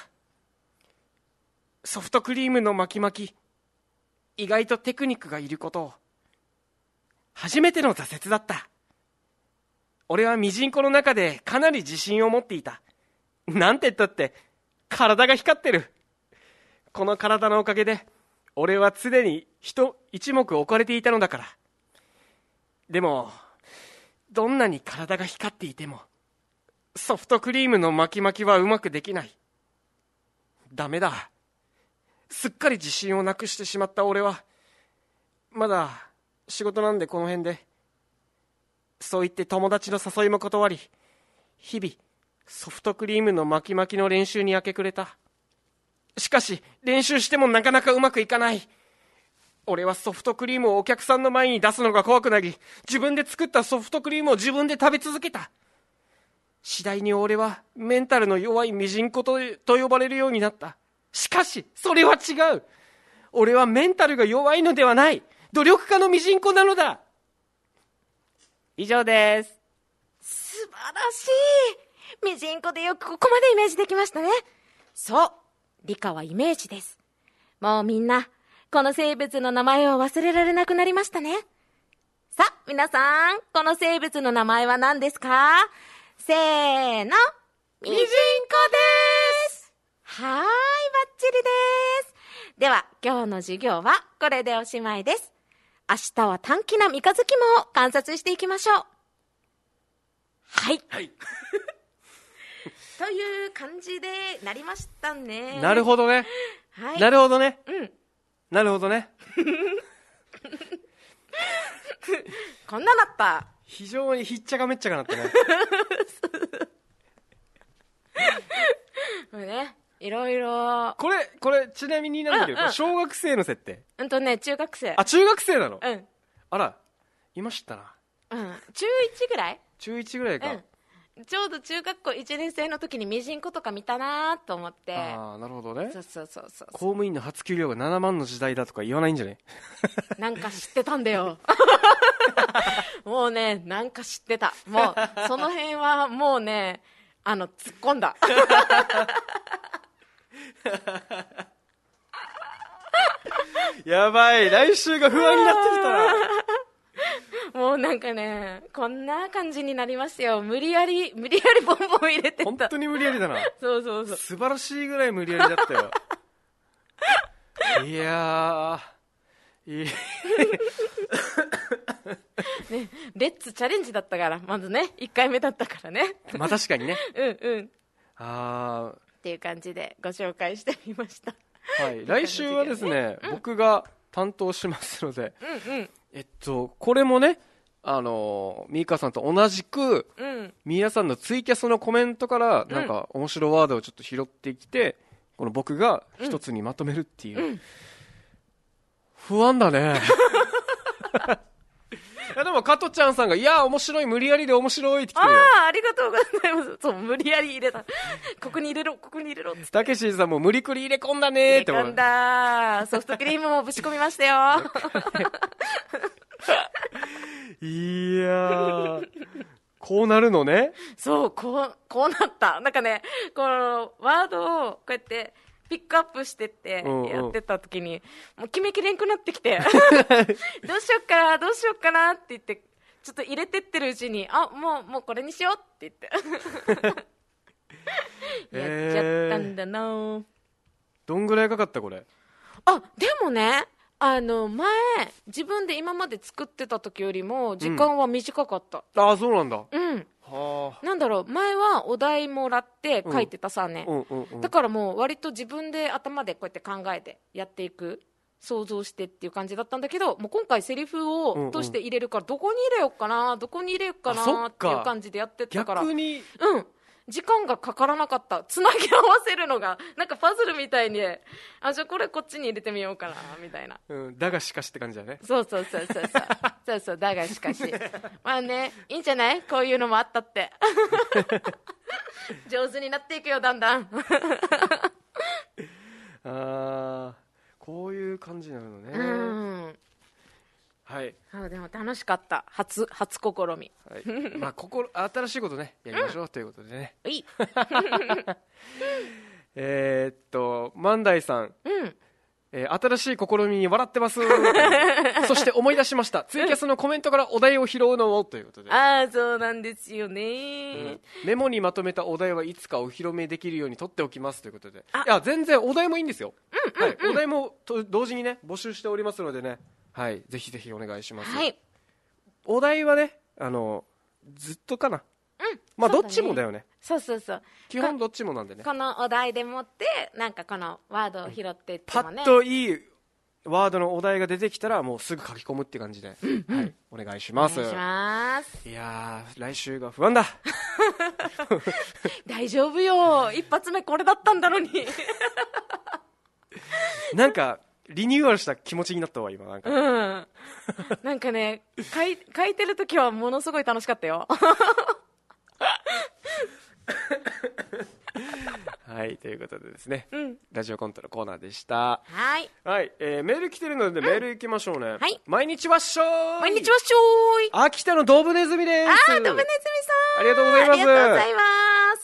ソフトクリームの巻き巻き、意外とテクニックがいることを。初めての挫折だった。俺はミジンコの中でかなり自信を持っていた。なんて言ったって体が光ってる。この体のおかげで俺は常に一一目置かれていたのだから。でもどんなに体が光っていてもソフトクリームの巻き巻きはうまくできない。ダメだ。すっかり自信をなくしてしまった俺は、まだ仕事なんでこの辺で、そう言って友達の誘いも断り、日々ソフトクリームの巻き巻きの練習に明け暮れた。しかし練習してもなかなかうまくいかない。俺はソフトクリームをお客さんの前に出すのが怖くなり、自分で作ったソフトクリームを自分で食べ続けた。次第に俺はメンタルの弱いミジンコと、と呼ばれるようになった。しかしそれは違う。俺はメンタルが弱いのではない。努力家のミジンコなのだ。以上です。 素晴らしい。ミジンコでよくここまでイメージできましたね。そう、理科はイメージです。もうみんなこの生物の名前を忘れられなくなりましたね。さあ皆さん、この生物の名前は何ですか？せーの、ミジンコです。はーい、バッチリです。では今日の授業はこれでおしまいです。明日は短気な三日月も観察していきましょう。はい、はい、という感じでなりましたね。 なるほどね、はい、なるほどね、うん、なるほどねこんななった。 非常にひっちゃかめっちゃかなったねこれね、いろいろ。これこれちなみになんだけど、うんうん、小学生の設定。 うんとね、中学生。 あ、中学生なの。 うん。 あら、今知ったな。 うん、中いちぐらい。 中いちぐらいか、 うん、ちょうど中学校いちねん生の時にミジンコとか見たなと思って。 ああ、なるほどね。 そうそうそうそう。 公務員の初給料がななまんの時代だとか言わないんじゃね？ なんか知ってたんだよもうね、なんか知ってた。もうその辺はもうね、あの突っ込んだやばい、来週が不安になってきたなもうなんかね、こんな感じになりますよ。無理やり無理やりボンボン入れてた。 本当に無理やりだな。 そうそうそう、 素晴らしいぐらい無理やりだったよいやーいいね、レッツチャレンジだったから、まずね、いっかいめだったからねまあ確かにねうんうん、 あっていう感じでご紹介してみました。 はい、来週はですね、うん、僕が担当しますので、 うんうん、 えっとこれもね、あのミーカさんと同じく、 うん、 皆さんのツイキャスのコメントからなんか面白ワードをちょっと拾ってきて、この僕が一つにまとめるっていう、 うん、 不安だねいやでも加トちゃんさんが、いや面白い、無理やりで面白いって来てるよ。 ああ、ありがとうございます。そう、無理やり入れた。ここに入れろ、ここに入れろ。 たけしさんも無理くり入れ込んだねーって。 入れ込んだ。ソフトクリームもぶち込みましたよいやー、 こうなるのね。 そうこうこうなった。なんかねこのワードをこうやってピックアップしてってやってた時に、うんうん、もう決めきれんくなってきてどうしよっかなどうしよっかなって言ってちょっと入れてってるうちにあもうもうこれにしようって言ってやっちゃったんだな、えー、 どんぐらいかかったこれ。 あでもねあの前自分で今まで作ってた時よりも時間は短かった、 うん、ああそうなんだ。 うんはあ、なんだろう前はお題もらって書いてたさね、うんうんうんうん、だからもう割と自分で頭でこうやって考えてやっていく想像してっていう感じだったんだけどもう今回セリフをとして入れるからどこに入れようかなどこに入れようかなっていう感じでやってったから逆にうん時間がかからなかった。つなぎ合わせるのがなんかパズルみたいにあじゃあこれこっちに入れてみようかなみたいな、 うん、だがしかしって感じだね。 そうそうそうそうそうそうそうだがしかしまあねいいんじゃないこういうのもあったって上手になっていくよだんだんあこういう感じなのね。 うんはい、 あでも楽しかった初初試み、 はいまあ、心新しいことねやりましょう、うん、ということでねいいえっと万代さん、 うんえー、新しい試みに笑ってますそして思い出しましたツイキャスのコメントからお題を拾うのをということでああそうなんですよね、 うん、メモにまとめたお題はいつかお披露目できるように取っておきますということでいや全然お題もいいんですよ、 うんうんうんはい、お題もと同時にね募集しておりますのでねはい、ぜひぜひお願いします、 はい、 お題はねあのずっとかな、 うんまあ、どっちもだよね。 そうそうそう基本どっちもなんでねこのお題でもってなんかこのワードを拾っていってもねパッといいワードのお題が出てきたらもうすぐ書き込むって感じで、 うんうん、 はい、お願いします。 お願いします。 いやー来週が不安だ大丈夫よ一発目これだったんだのになんかリニューアルした気持ちになったわ今なんか、 うん、なんかね書い、書いてる時はものすごい楽しかったよはいということでですね、 うん、 ラジオコントのコーナーでした。 はい、 はいえー、メール来てるのでメールいきましょうね、うん、 はい、 毎日わっしょーい毎日わっしょーい秋田のドブネズミです。 あードブネズミさんありがとうございます。 ありがとうございます。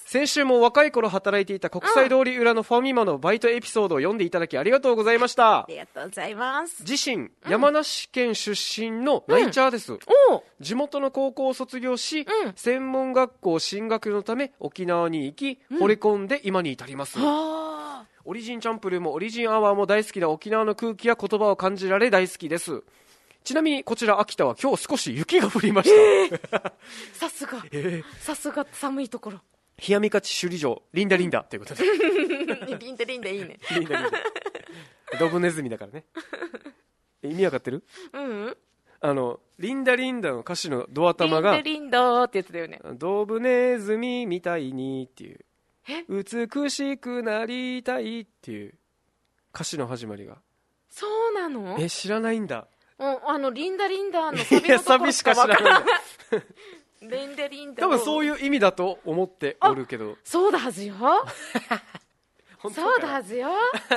先週も若い頃働いていた国際通り裏のファミマのバイトエピソードを読んでいただきありがとうございました。 ありがとうございます。 自身、うん、山梨県出身のナイチャーです、うん、地元の高校を卒業し、うん、専門学校進学のため沖縄に行き、うん、惚れ込んで今に至ります、オリジンチャンプルーもオリジンアワーも大好きな沖縄の空気や言葉を感じられ大好きです。ちなみにこちら秋田は今日少し雪が降りました、 えー、さすが、えー、さすが寒いところ冷やみ勝ち首里城リンダリンダということでリンダリンダいいねリンダリンダドブネズミだからね意味わかってる？ うん、うん、 あのリンダリンダの歌詞のドア玉がリンダリンダってやつだよね。 ドブネズミみたいにっていう美しくなりたいっていう歌詞の始まりが。 そうなの？ え知らないんだ。 あのリンダリンダのサビのところしか分からないリンダリンダ多分そういう意味だと思っておるけどそうだはずよそうだはずよ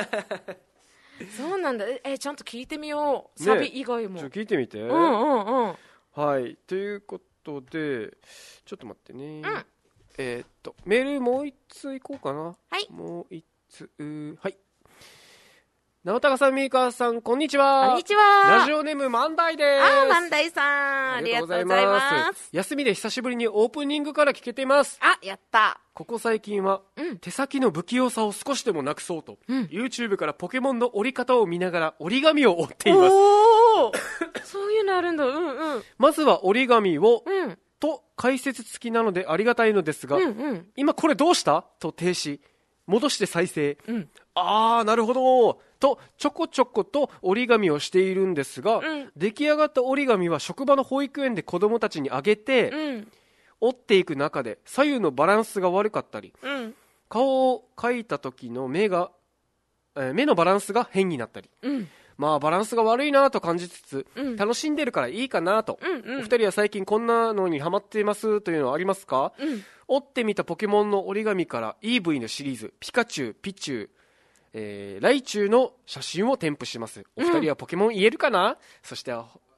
そうなんだ。えちゃんと聞いてみよう、ね、サビ以外もちょっと聞いてみて。 うんうんうんはいということでちょっと待ってね、 うん、 えー、っとメールもう一ついこうかな。 はいもう一つはい直高さん、みーかさん、こんにちは。 こんにちは。 ラジオネーム、万代です。 あー、万代さん。ありがとうございます。 休みで久しぶりにオープニングから聞けています。 あ、やった。 ここ最近は、うん、手先の不器用さを少しでもなくそうと、うん、YouTube からポケモンの折り方を見ながら折り紙を折っています。 おーそういうのあるんだ。うんうん。 まずは折り紙を、 うん、 と解説付きなのでありがたいのですが、 うんうん、 今これどうしたと停止。戻して再生、 うん、 あーなるほどとちょこちょこと折り紙をしているんですが、 うん、 出来上がった折り紙は職場の保育園で子どもたちにあげて、 うん、 折っていく中で左右のバランスが悪かったり、 うん、 顔を描いた時の目が、えー、目のバランスが変になったり、 うん、 まあバランスが悪いなと感じつつ、 うん、 楽しんでるからいいかなと、 うんうん、 お二人は最近こんなのにハマっていますというのはありますか？ うん、 折ってみたポケモンの折り紙から イーブイ のシリーズピカチュウ、ピチュウ、えー、ライチュウの写真を添付します。お二人はポケモン言えるかな、うん、そして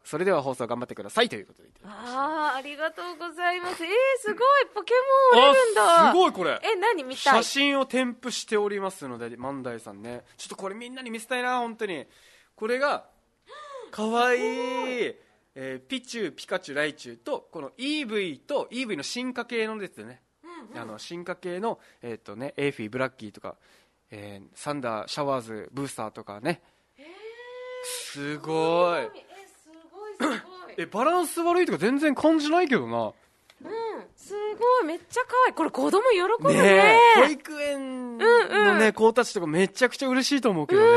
それでは放送頑張ってくださいということでいただきました。 ああ、ありがとうございます。えー、すごいポケモン折れるんだ。 すごいこれ。 え、何見たい？ 写真を添付しておりますので、万代さんね、ちょっとこれみんなに見せたいな、本当に。これがかわいい、えー、ピチュー、ピカチュウ、ライチュウとこの イーブイ と イーブイ の進化系のですね、うんうん、あの進化系の、えーとね、エーフィー、ブラッキーとか、えー、サンダー、シャワーズ、ブースターとかね、えー、すごい。え、バランス悪いとか全然感じないけどな。 うん、すごい、めっちゃ可愛い。これ子供喜ぶね。 ね保育園のね、子たちとかめちゃくちゃ嬉しいと思うけどね。うん、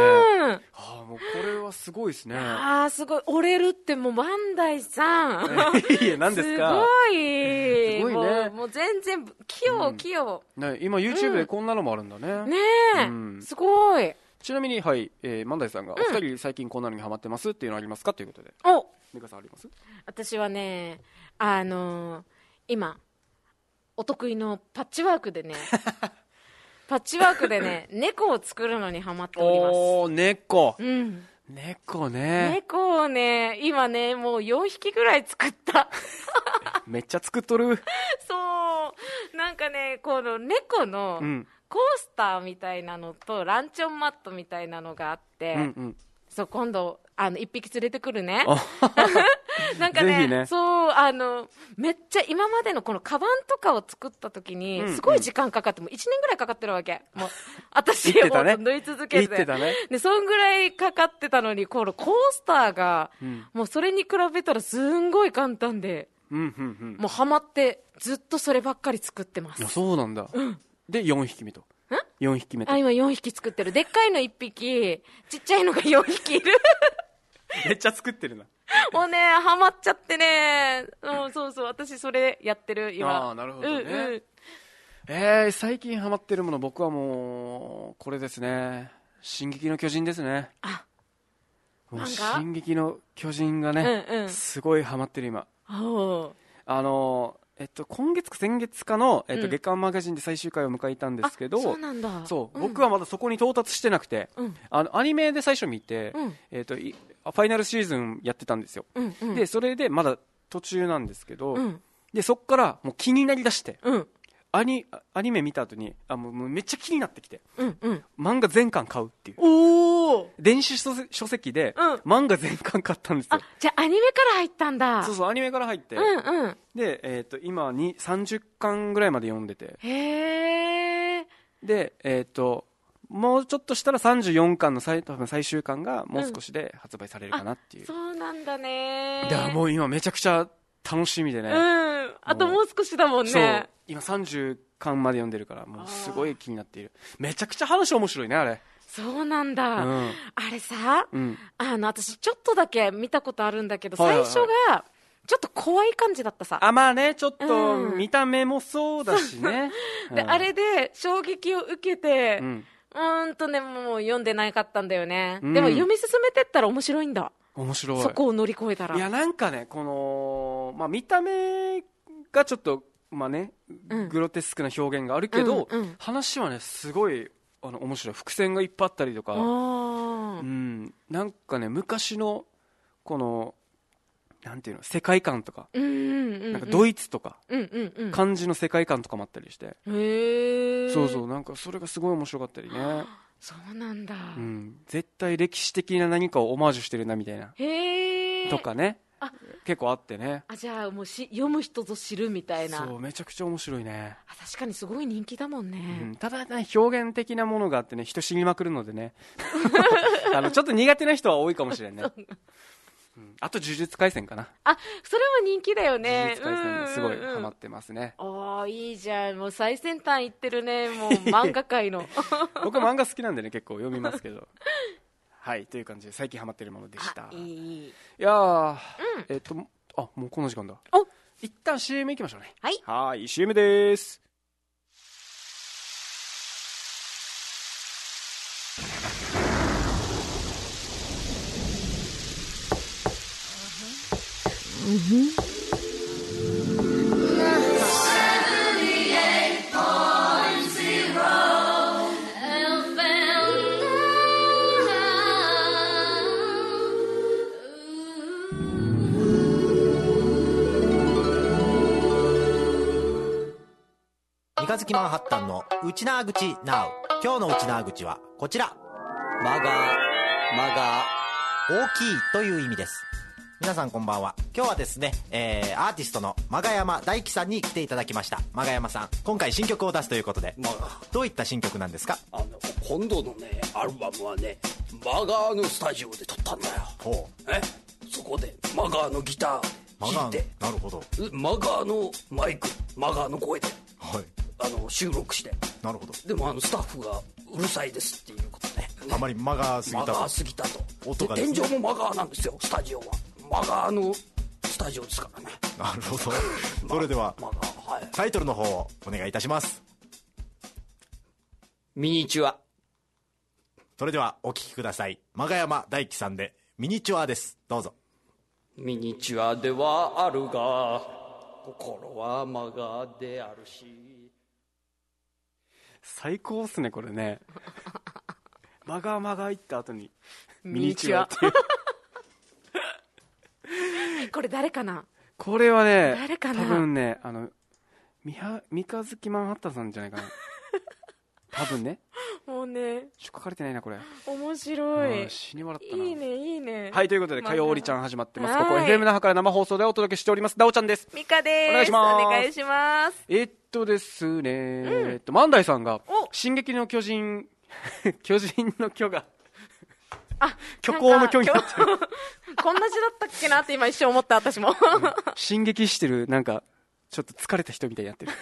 はあ、もうこれはすごいですね。 ああ、すごい。折れるってもう万代さん。 いや、何ですか。 すごい。 すごいね。 もう、もう全然器用、うん、器用。 ね、今 YouTube でこんなのもあるんだね。うん、 ねえ、うん、すごい。 ちなみに、はい、えー、万代さんが、お二人最近こんなのにハマってますっていうのありますかということで。 お、 美香さんあります？ 私はね、あのー、今お得意のパッチワークでねパッチワークでね猫を作るのにハマっております。 おー、猫、 うん、 猫ね。 猫をね今ねもうよんひきぐらい作っためっちゃ作っとる。 そうなんかねこの猫のコースターみたいなのとランチョンマットみたいなのがあって、うんうん、そう今度あの一匹連れてくるねなんか ね, ねそうあのめっちゃ今までのこのカバンとかを作った時にすごい時間かかって、もういちねんぐらいかかってるわけ。もう私を縫い続け て, て、ね、でそんぐらいかかってたのにこのコースターが、うん、もうそれに比べたらすんごい簡単で、うんうんうん、もうハマってずっとそればっかり作ってます。 そうなんだ、うん、でよんひきめとよんひきめとあ今よんひき作ってる。でっかいのいっぴき、ちっちゃいのがよんひきいるめっちゃ作ってるな。 もうねハマっちゃってね、うん、そうそう私それやってる今。 ああなるほどね、うんうん、えー、最近ハマってるもの、僕はもうこれですね、進撃の巨人ですね。 あもう進撃の巨人がね、うんうん、すごいハマってる今。あのえっと、今月か先月かの、えっと、月刊マガジンで最終回を迎えたんですけど、 そうなんだ。 そう、うん、僕はまだそこに到達してなくて、うん、あのアニメで最初見て、うん、えっと、ファイナルシーズンやってたんですよ、うんうん、でそれでまだ途中なんですけど、うん、でそこからもう気になりだして、うん、ア, ニアニメ見た後にあもうめっちゃ気になってきて、うんうん、漫画全巻買うっていう。 お電子書籍で漫画全巻買ったんですよ、うん、 あじゃあアニメから入ったんだ。 そうそうアニメから入って、うんうん、で、えー、と今にさんじゅっかんぐらいまで読んでて、 へーで、えー、ともうちょっとしたらさんじゅうよんかんの 最, 多分最終巻がもう少しで発売されるかなっていう、 うん、そうなんだね。 いやもう今めちゃくちゃ楽しみでね、 うん、あともう少しだもんね。 そう今さんじゅっかんまで読んでるからもうすごい気になっている。めちゃくちゃ話面白いねあれ。 そうなんだ、うん、あれさ、うん、あの私ちょっとだけ見たことあるんだけど、はいはいはい、最初がちょっと怖い感じだったさ。 あまあねちょっと見た目もそうだしね、 うん、であれで衝撃を受けて、うん、うーんとねもう読んでなかったんだよね、うん、でも読み進めてったら面白いんだ。 面白い。 そこを乗り越えたら。 いやなんかねこの、まあ、見た目がちょっとまあね、うん、グロテスクな表現があるけど、うんうん、話はねすごいあの面白い。伏線がいっぱいあったりとか、うん、なんかね昔のこのなんていうの世界観とか、うんうんうんうん、なんかドイツとか、うんうんうん、漢字の世界観とかもあったりして、へーそうそうなんかそれがすごい面白かったりね。 そうなんだ、 うん、絶対歴史的な何かをオマージュしてるなみたいなへーとかねあ結構あってね。 あじゃあもうし読む人ぞ知るみたいな。 そうめちゃくちゃ面白いね。 あ確かにすごい人気だもんね、 うん、ただね表現的なものがあってね人死にまくるのでねあのちょっと苦手な人は多いかもしれんねうん、あと呪術廻戦かな。 あそれは人気だよね。 呪術廻戦すごいハマってますね。 ああいいじゃんもう最先端いってるねもう漫画界の僕漫画好きなんでね結構読みますけどはいという感じで最近ハマってるものでした。 いいいやー、うん、えっとあもうこの時間だ。 お一旦 シーエム 行きましょうね。 はいはい シーエム です。 Mm-hmm. 三日月マンハッタンのウチナー口 ナウ。 今日のウチナー口はこちら。間が間が大きいという意味です。皆さんこんばんは。今日はですね、えー、アーティストの間賀山大樹さんに来ていただきました。間賀山さん、今回新曲を出すということで、まあ、どういった新曲なんですか？ あの今度のねアルバムはね、マガーのスタジオで撮ったんだよ。ほう。えそこでマガーのギター弾いて、 なるほど、 マガーのマイク、マガーの声で、 はい、 あの収録して。 なるほど。 でもあのスタッフがうるさいですっていうことで、 あまり間が過ぎたと。 間が過ぎたと。 音がですね、 天井もマガーなんですよ。スタジオはマガーのスタジオですからね。 なるほど。それでは、まはい、タイトルの方をお願いいたします。 ミニチュア。 それではお聴きください。間賀山大樹さんでミニチュアです。どうぞ。 ミニチュアではあるが心はマガーであるし。 最高っすねこれね。マガーマガー行った後にミニチュアっていうこれ誰かな。 これはね、 誰かな。 多分ね、あの三日月マンハッタンさんじゃないかな。多分ね。 もうね、 書かれてないなこれ。 面白い。 死に笑ったな。 いいねいいね。 はい、ということで火曜おりちゃん始まってます。ここ エフエム 那覇から生放送でお届けしております。ダオちゃんです。 ミカです。 お願いします。 お願いします。 えっとですね、うん、えっと万代さんが進撃の巨人巨人の巨があ、 虚構の虚になってる。 こんな字だったっけなって今一瞬思った私も。うん、 進撃してるなんかちょっと疲れた人みたいになってる。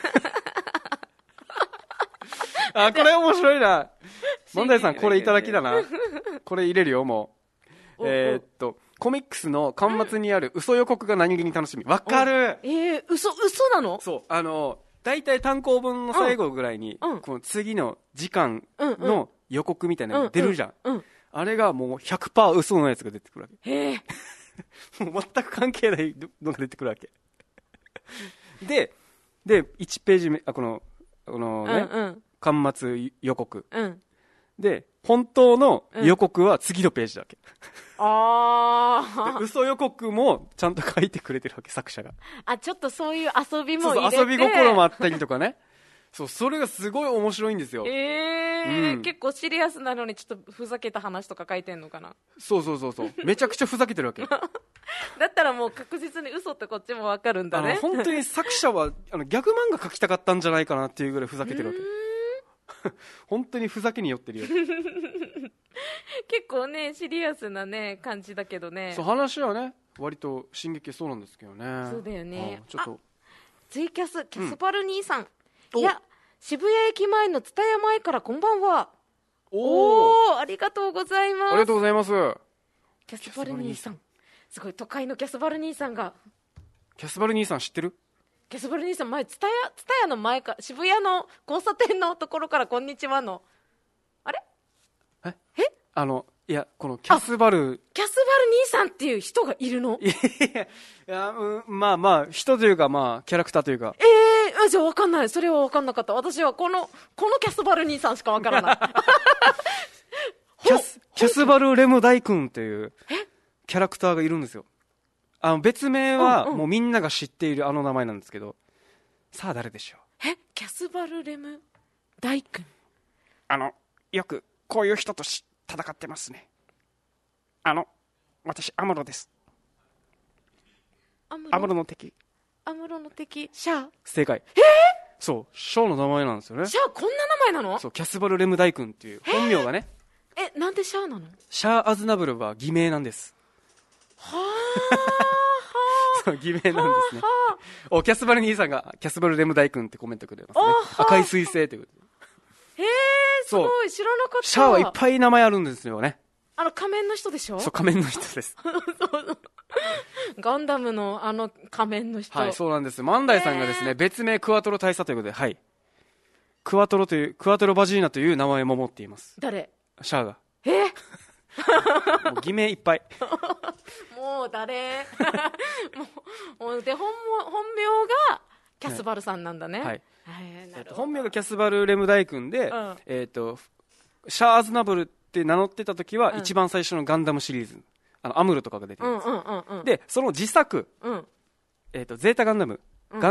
あ、これ面白いな。万代さんこれいただきだな。これ入れるよもう。えー、っとコミックスの巻末にある嘘予告が何気に楽しみ。わかる。 えー、嘘嘘なの？ そう、あの大体単行本の最後ぐらいに、うん、この次の時間の予告みたいなのが出るじゃん。うんうんうん、あれがもう ひゃくパーセント 嘘のやつが出てくるわけ。 へーもう全く関係ないのが出てくるわけ。で、でいちページ目、あこのこのね、うんうん、巻末予告、うん、で本当の予告は次のページだわけ。うん、ああ。嘘予告もちゃんと書いてくれてるわけ作者が。 あ、ちょっとそういう遊びも入れて。 そうそう、遊び心もあったりとかね。そう、それがすごい面白いんですよ。 えーうん、結構シリアスなのにちょっとふざけた話とか書いてんのかな。 そうそうそうそう、めちゃくちゃふざけてるわけ。 だったらもう確実に嘘ってこっちも分かるんだね。 本当に作者はあのギャグ漫画描きたかったんじゃないかなっていうぐらいふざけてるわけ。本当にふざけに寄ってるよ。 結構ねシリアスなね感じだけどね。 そう、話はね割と進撃そうなんですけどね。 そうだよね。 ちょっとツイキャスキャスパル兄さん、うん、いや渋谷駅前の蔦屋前からこんばんは。おお、ありがとうございます。 ありがとうございます。 キャスパル兄さん、すごい都会のキャスバル兄さんが。 キャスバル兄さん知ってる？ キャスバル兄さん前蔦屋蔦屋の前か渋谷の交差点のところからこんにちはのあれ？ え？え？あのいやこのキャスバルキャスバル兄さんっていう人がいるの？ いやいや、うん、まあまあ人というかまあキャラクターというか。 ええー、じゃあ分かんない。それは分かんなかった。私はこのこのキャスバル兄さんしか分からない。 キャスキャスバルレム大君っていうキャラクターがいるんですよ。あの別名はもうみんなが知っているあの名前なんですけど、さあ誰でしょう？ え、キャスバルレム大君。 あのよくこういう人とし戦ってますね。あの私アムロです。 アムロ、 アムロの敵。 アムロの敵シャア。 正解。 えー、 そうシャアの名前なんですよね。 シャアこんな名前なの？ そうキャスバルレム大君っていう本名がね。 え、なんでシャアなの？ シャア・アズナブルは偽名なんです。 はあ。 そう偽名なんですね。おキャスバル兄さんがキャスバルレム大君ってコメントくれますね。赤い彗星ということで。 へえ、すごい知らなかった。 シャアはいっぱい名前あるんですよね。 あの仮面の人でしょ？ そう仮面の人です。そうそうガンダムのあの仮面の人。 はい、そうなんです。万代さんがですね別名クワトロ大佐ということで、はい、クワトロというクワトロバジーナという名前も持っています。 誰？ シャアが。 えもう偽名いっぱい。 もう誰？もうで 本, 本名がキャスバルさんなんだね。はい。はい、 えー、本名がキャスバルレム大君で、うん、えっ、ー、とシャア・アズナブルって名乗ってた時は、うん、一番最初のガンダムシリーズ、あのアムロとかが出てるんです。うんうんうんうん、でその自作、うん、えっ、ー、とゼータガンダム、うん、ガン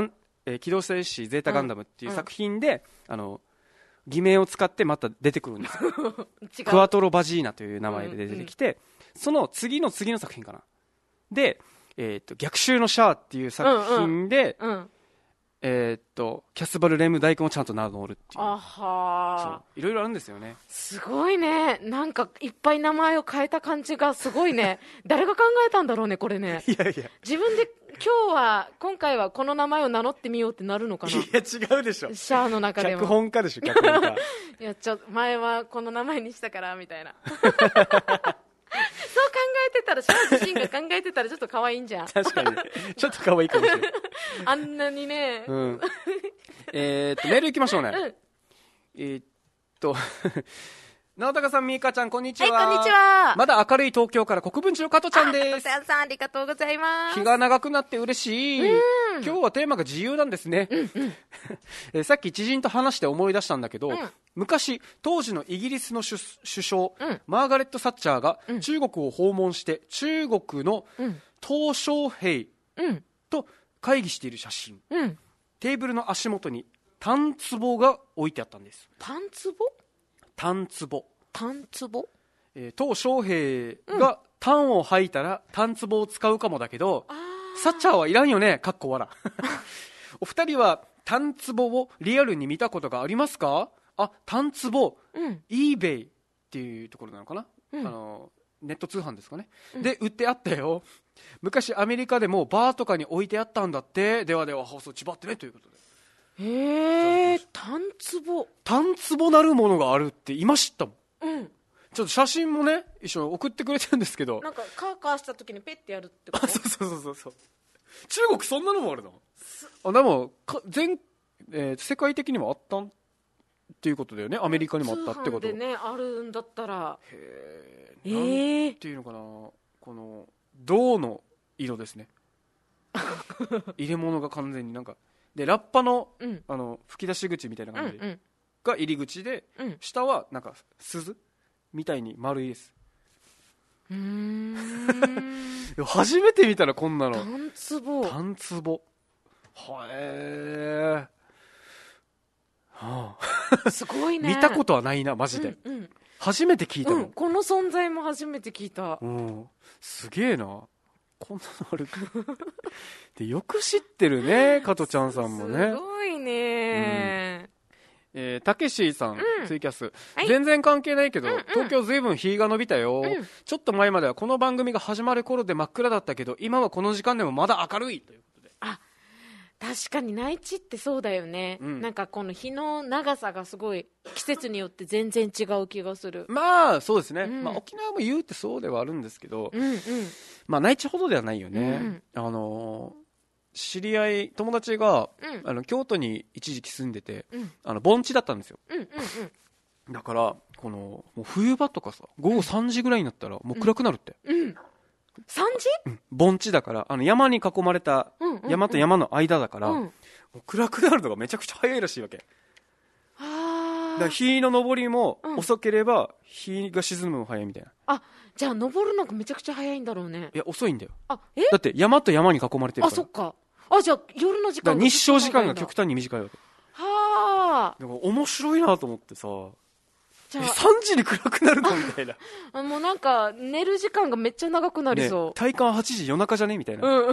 えー、機動戦士ゼータガンダムっていう作品で、うん、あの偽名を使ってまた出てくるんですよクワトロバジーナという名前で出てきて、うんうん、その次の次の作品かなで、えー、と逆襲のシャアっていう作品で、うんうんうん、えー、っとキャスバル・レム大君をちゃんと名乗るっていう、あはー、いろいろあるんですよね。 すごいね。なんかいっぱい名前を変えた感じがすごいね誰が考えたんだろうねこれね。 いやいや自分で今日は今回はこの名前を名乗ってみようってなるのかな。 いや違うでしょ。 シャアの中でも脚本家でしょ。脚本家いやちょ前はこの名前にしたからみたいなそう考えてたらシャア自身が考えてたらちょっと可愛いんじゃん。 確かにちょっと可愛いかもしれないあんなにね、 うん、えー、っとメールいきましょうね、うん、えー、っと直高さん、みーかちゃん、こんにちは。 はい、こんにちは。 まだ明るい東京から国分寺の加藤ちゃんです。 加藤さん、ありがとうございます。 日が長くなって嬉しい。今日はテーマが自由なんですね。うんうんえさっき知人と話して思い出したんだけど、うん、昔、当時のイギリスの首相、うん、マーガレット・サッチャーが中国を訪問して、中国の鄧小平と会議している写真。うん、テーブルの足元に炭壺が置いてあったんです。 炭壺炭壺炭壺、 えー、鄧小平が炭を吐いたら炭壺を使うかもだけど、うん、サッチャーはいらんよねかっこ笑お二人は炭壺をリアルに見たことがありますか？あ、炭壺、うん、eBay っていうところなのかな、うん、あのネット通販ですかね、うん、で売ってあったよ。昔アメリカでもバーとかに置いてあったんだって。ではでは放送ちばってねということで。 へえ、炭壺炭壺なるものがあるって今知ったもん。 うん、 ちょっと写真もね一緒に送ってくれてるんですけど、 なんかカーカーした時にペッてやるってこと？ あ、そうそうそうそう。中国そんなのもあるの？あ、でも全、えー、世界的にもあったっていうことだよね。アメリカにもあったってこと。 通販でねあるんだったら。 へえー、なんていうのかな、この銅の色ですね入れ物が完全になんかでラッパの、うん、あの吹き出し口みたいな感じ、うんうん、が入り口で、うん、下はなんか鈴みたいに丸いです。 うーん初めて見たらこんなの。 炭壺炭壺はえー、はあ、すごいね。 見たことはないなマジで、うんうん、初めて聞いたの、うん、 この存在も初めて聞いた、 うん、すげえなこんなのあるでよく知ってるね加トちゃんさんもね。 すごいね、 うんえー、たけしさん、うん、ツイキャス、はい、全然関係ないけど、うんうん、東京ずいぶん日が伸びたよ、うん、ちょっと前まではこの番組が始まる頃で真っ暗だったけど今はこの時間でもまだ明るいということで。 あ、確かに内地ってそうだよね、うん、なんかこの日の長さがすごい季節によって全然違う気がする。 まあそうですね、うんまあ、沖縄も言うってそうではあるんですけど、うんうんまあ、内地ほどではないよね、うん、あのー知り合い友達が、うん、あの京都に一時期住んでて、うん、あの盆地だったんですよ、うんうんうん、だからこのもう冬場とかさ午後さんじぐらいになったらもう暗くなるって、 うんうん、さんじ、 うん、盆地だからあの山に囲まれた、うんうんうん、山と山の間だから、うん、もう暗くなるのがめちゃくちゃ早いらしいわけ。 あだから日の昇りも遅ければ日が沈むのも早いみたいな、 うん、あじゃあ登るのがめちゃくちゃ早いんだろうね。 いや遅いんだよ。 あえだって山と山に囲まれてるから。 あそっか。あじゃあ夜の時間が日照時間が極端に短いわけ。 はあ。 だから面白いなと思ってさ。じゃあさんじに暗くなるのみたいなあもうなんか寝る時間がめっちゃ長くなりそう、 ね、体感はちじ夜中じゃねみたいな、うん、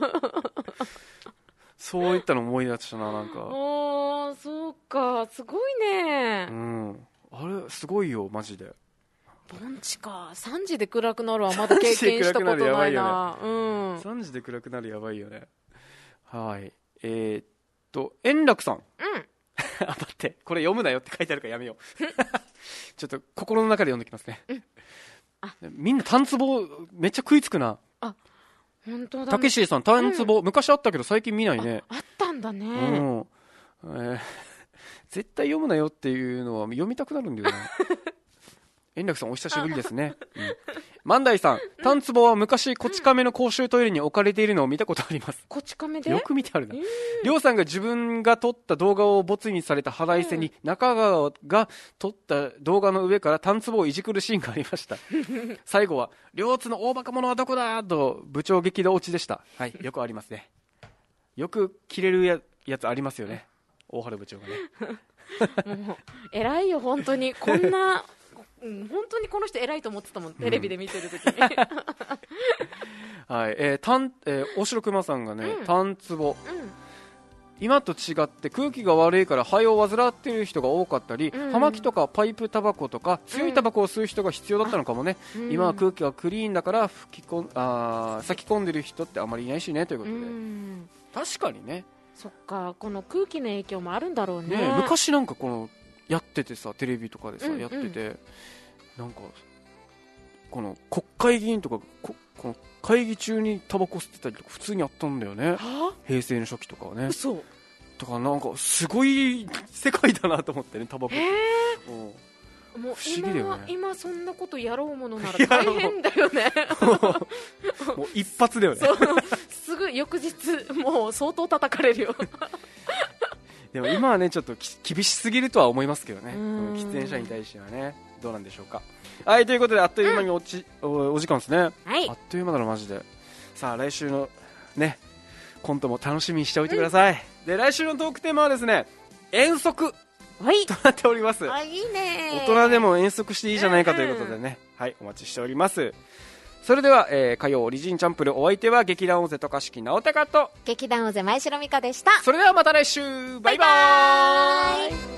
そういったの思い出したな。なんかあそうかすごいね。 うんあれすごいよマジで。 盆地かさんじで暗くなるはまだ経験したことないな。うん、 さんじで暗くなるやばいよね。はいえー、っと円楽さん、うんあ待ってこれ読むなよって書いてあるからやめようちょっと心の中で読んできますね、うん、あみんな炭壺めっちゃ食いつくなあ本当だ、ね、 たけしさん炭壺、うん、昔あったけど最近見ないね。 あ, あったんだね、 うんえー、絶対読むなよっていうのは読みたくなるんだよな円楽さんお久しぶりですね、うん、万代さん炭壺は昔こち亀の公衆トイレに置かれているのを見たことあります。 こち亀でよく見てあるな。りょうさんが自分が撮った動画を没にされた腹いせに、うん、中川が撮った動画の上から炭壺をいじくるシーンがありました最後は両津の大バカ者はどこだと部長激怒落ちでした。はいよくありますね。よく切れるややつありますよね、大原部長がねもう偉いよ本当に、こんなうん、本当にこの人偉いと思ってたもん、テレビで見てる時に、うんはい、えーたんえー、大城熊さんがね、 うん、 タンツボ、 うん今と違って空気が悪いから肺を患っている人が多かったり、 うん、 葉巻とかパイプタバコとか強いタバコを吸う人が必要だったのかもね、うん、今は空気がクリーンだから吹きこんあ咲き込んでる人ってあまりいないしねということで、うん、確かにね、 そっか、この空気の影響もあるんだろう ね, ね昔なんかこのやっててさ、テレビとかでさ、 うんうん、 やっててなんかこの国会議員とかここの会議中にタバコ吸ってたりとか普通にあったんだよね、平成の初期とかはね。 嘘だからなんかすごい世界だなと思ってね、タバコって、 うん、もう不思議だよね。 今、今そんなことやろうものなら大変だよねもう一発だよねすぐ翌日もう相当叩かれるよでも今はねちょっと厳しすぎるとは思いますけどね、喫煙者に対してはねどうなんでしょうか。はい、ということであっという間におち、うん、お, お時間ですね、 はい、 あっという間だなマジで。さあ来週のねコントも楽しみにしておいてください、うん、で来週のトークテーマはですね、遠足となっております。 あ、いいね、 大人でも遠足していいじゃないかということでね、うん、はい、お待ちしております。それでは、えー、火曜オリジンチャンプル、お相手は劇団大勢渡嘉敷直隆と劇団大勢前城美香でした。 それではまた来週、バイバーイ。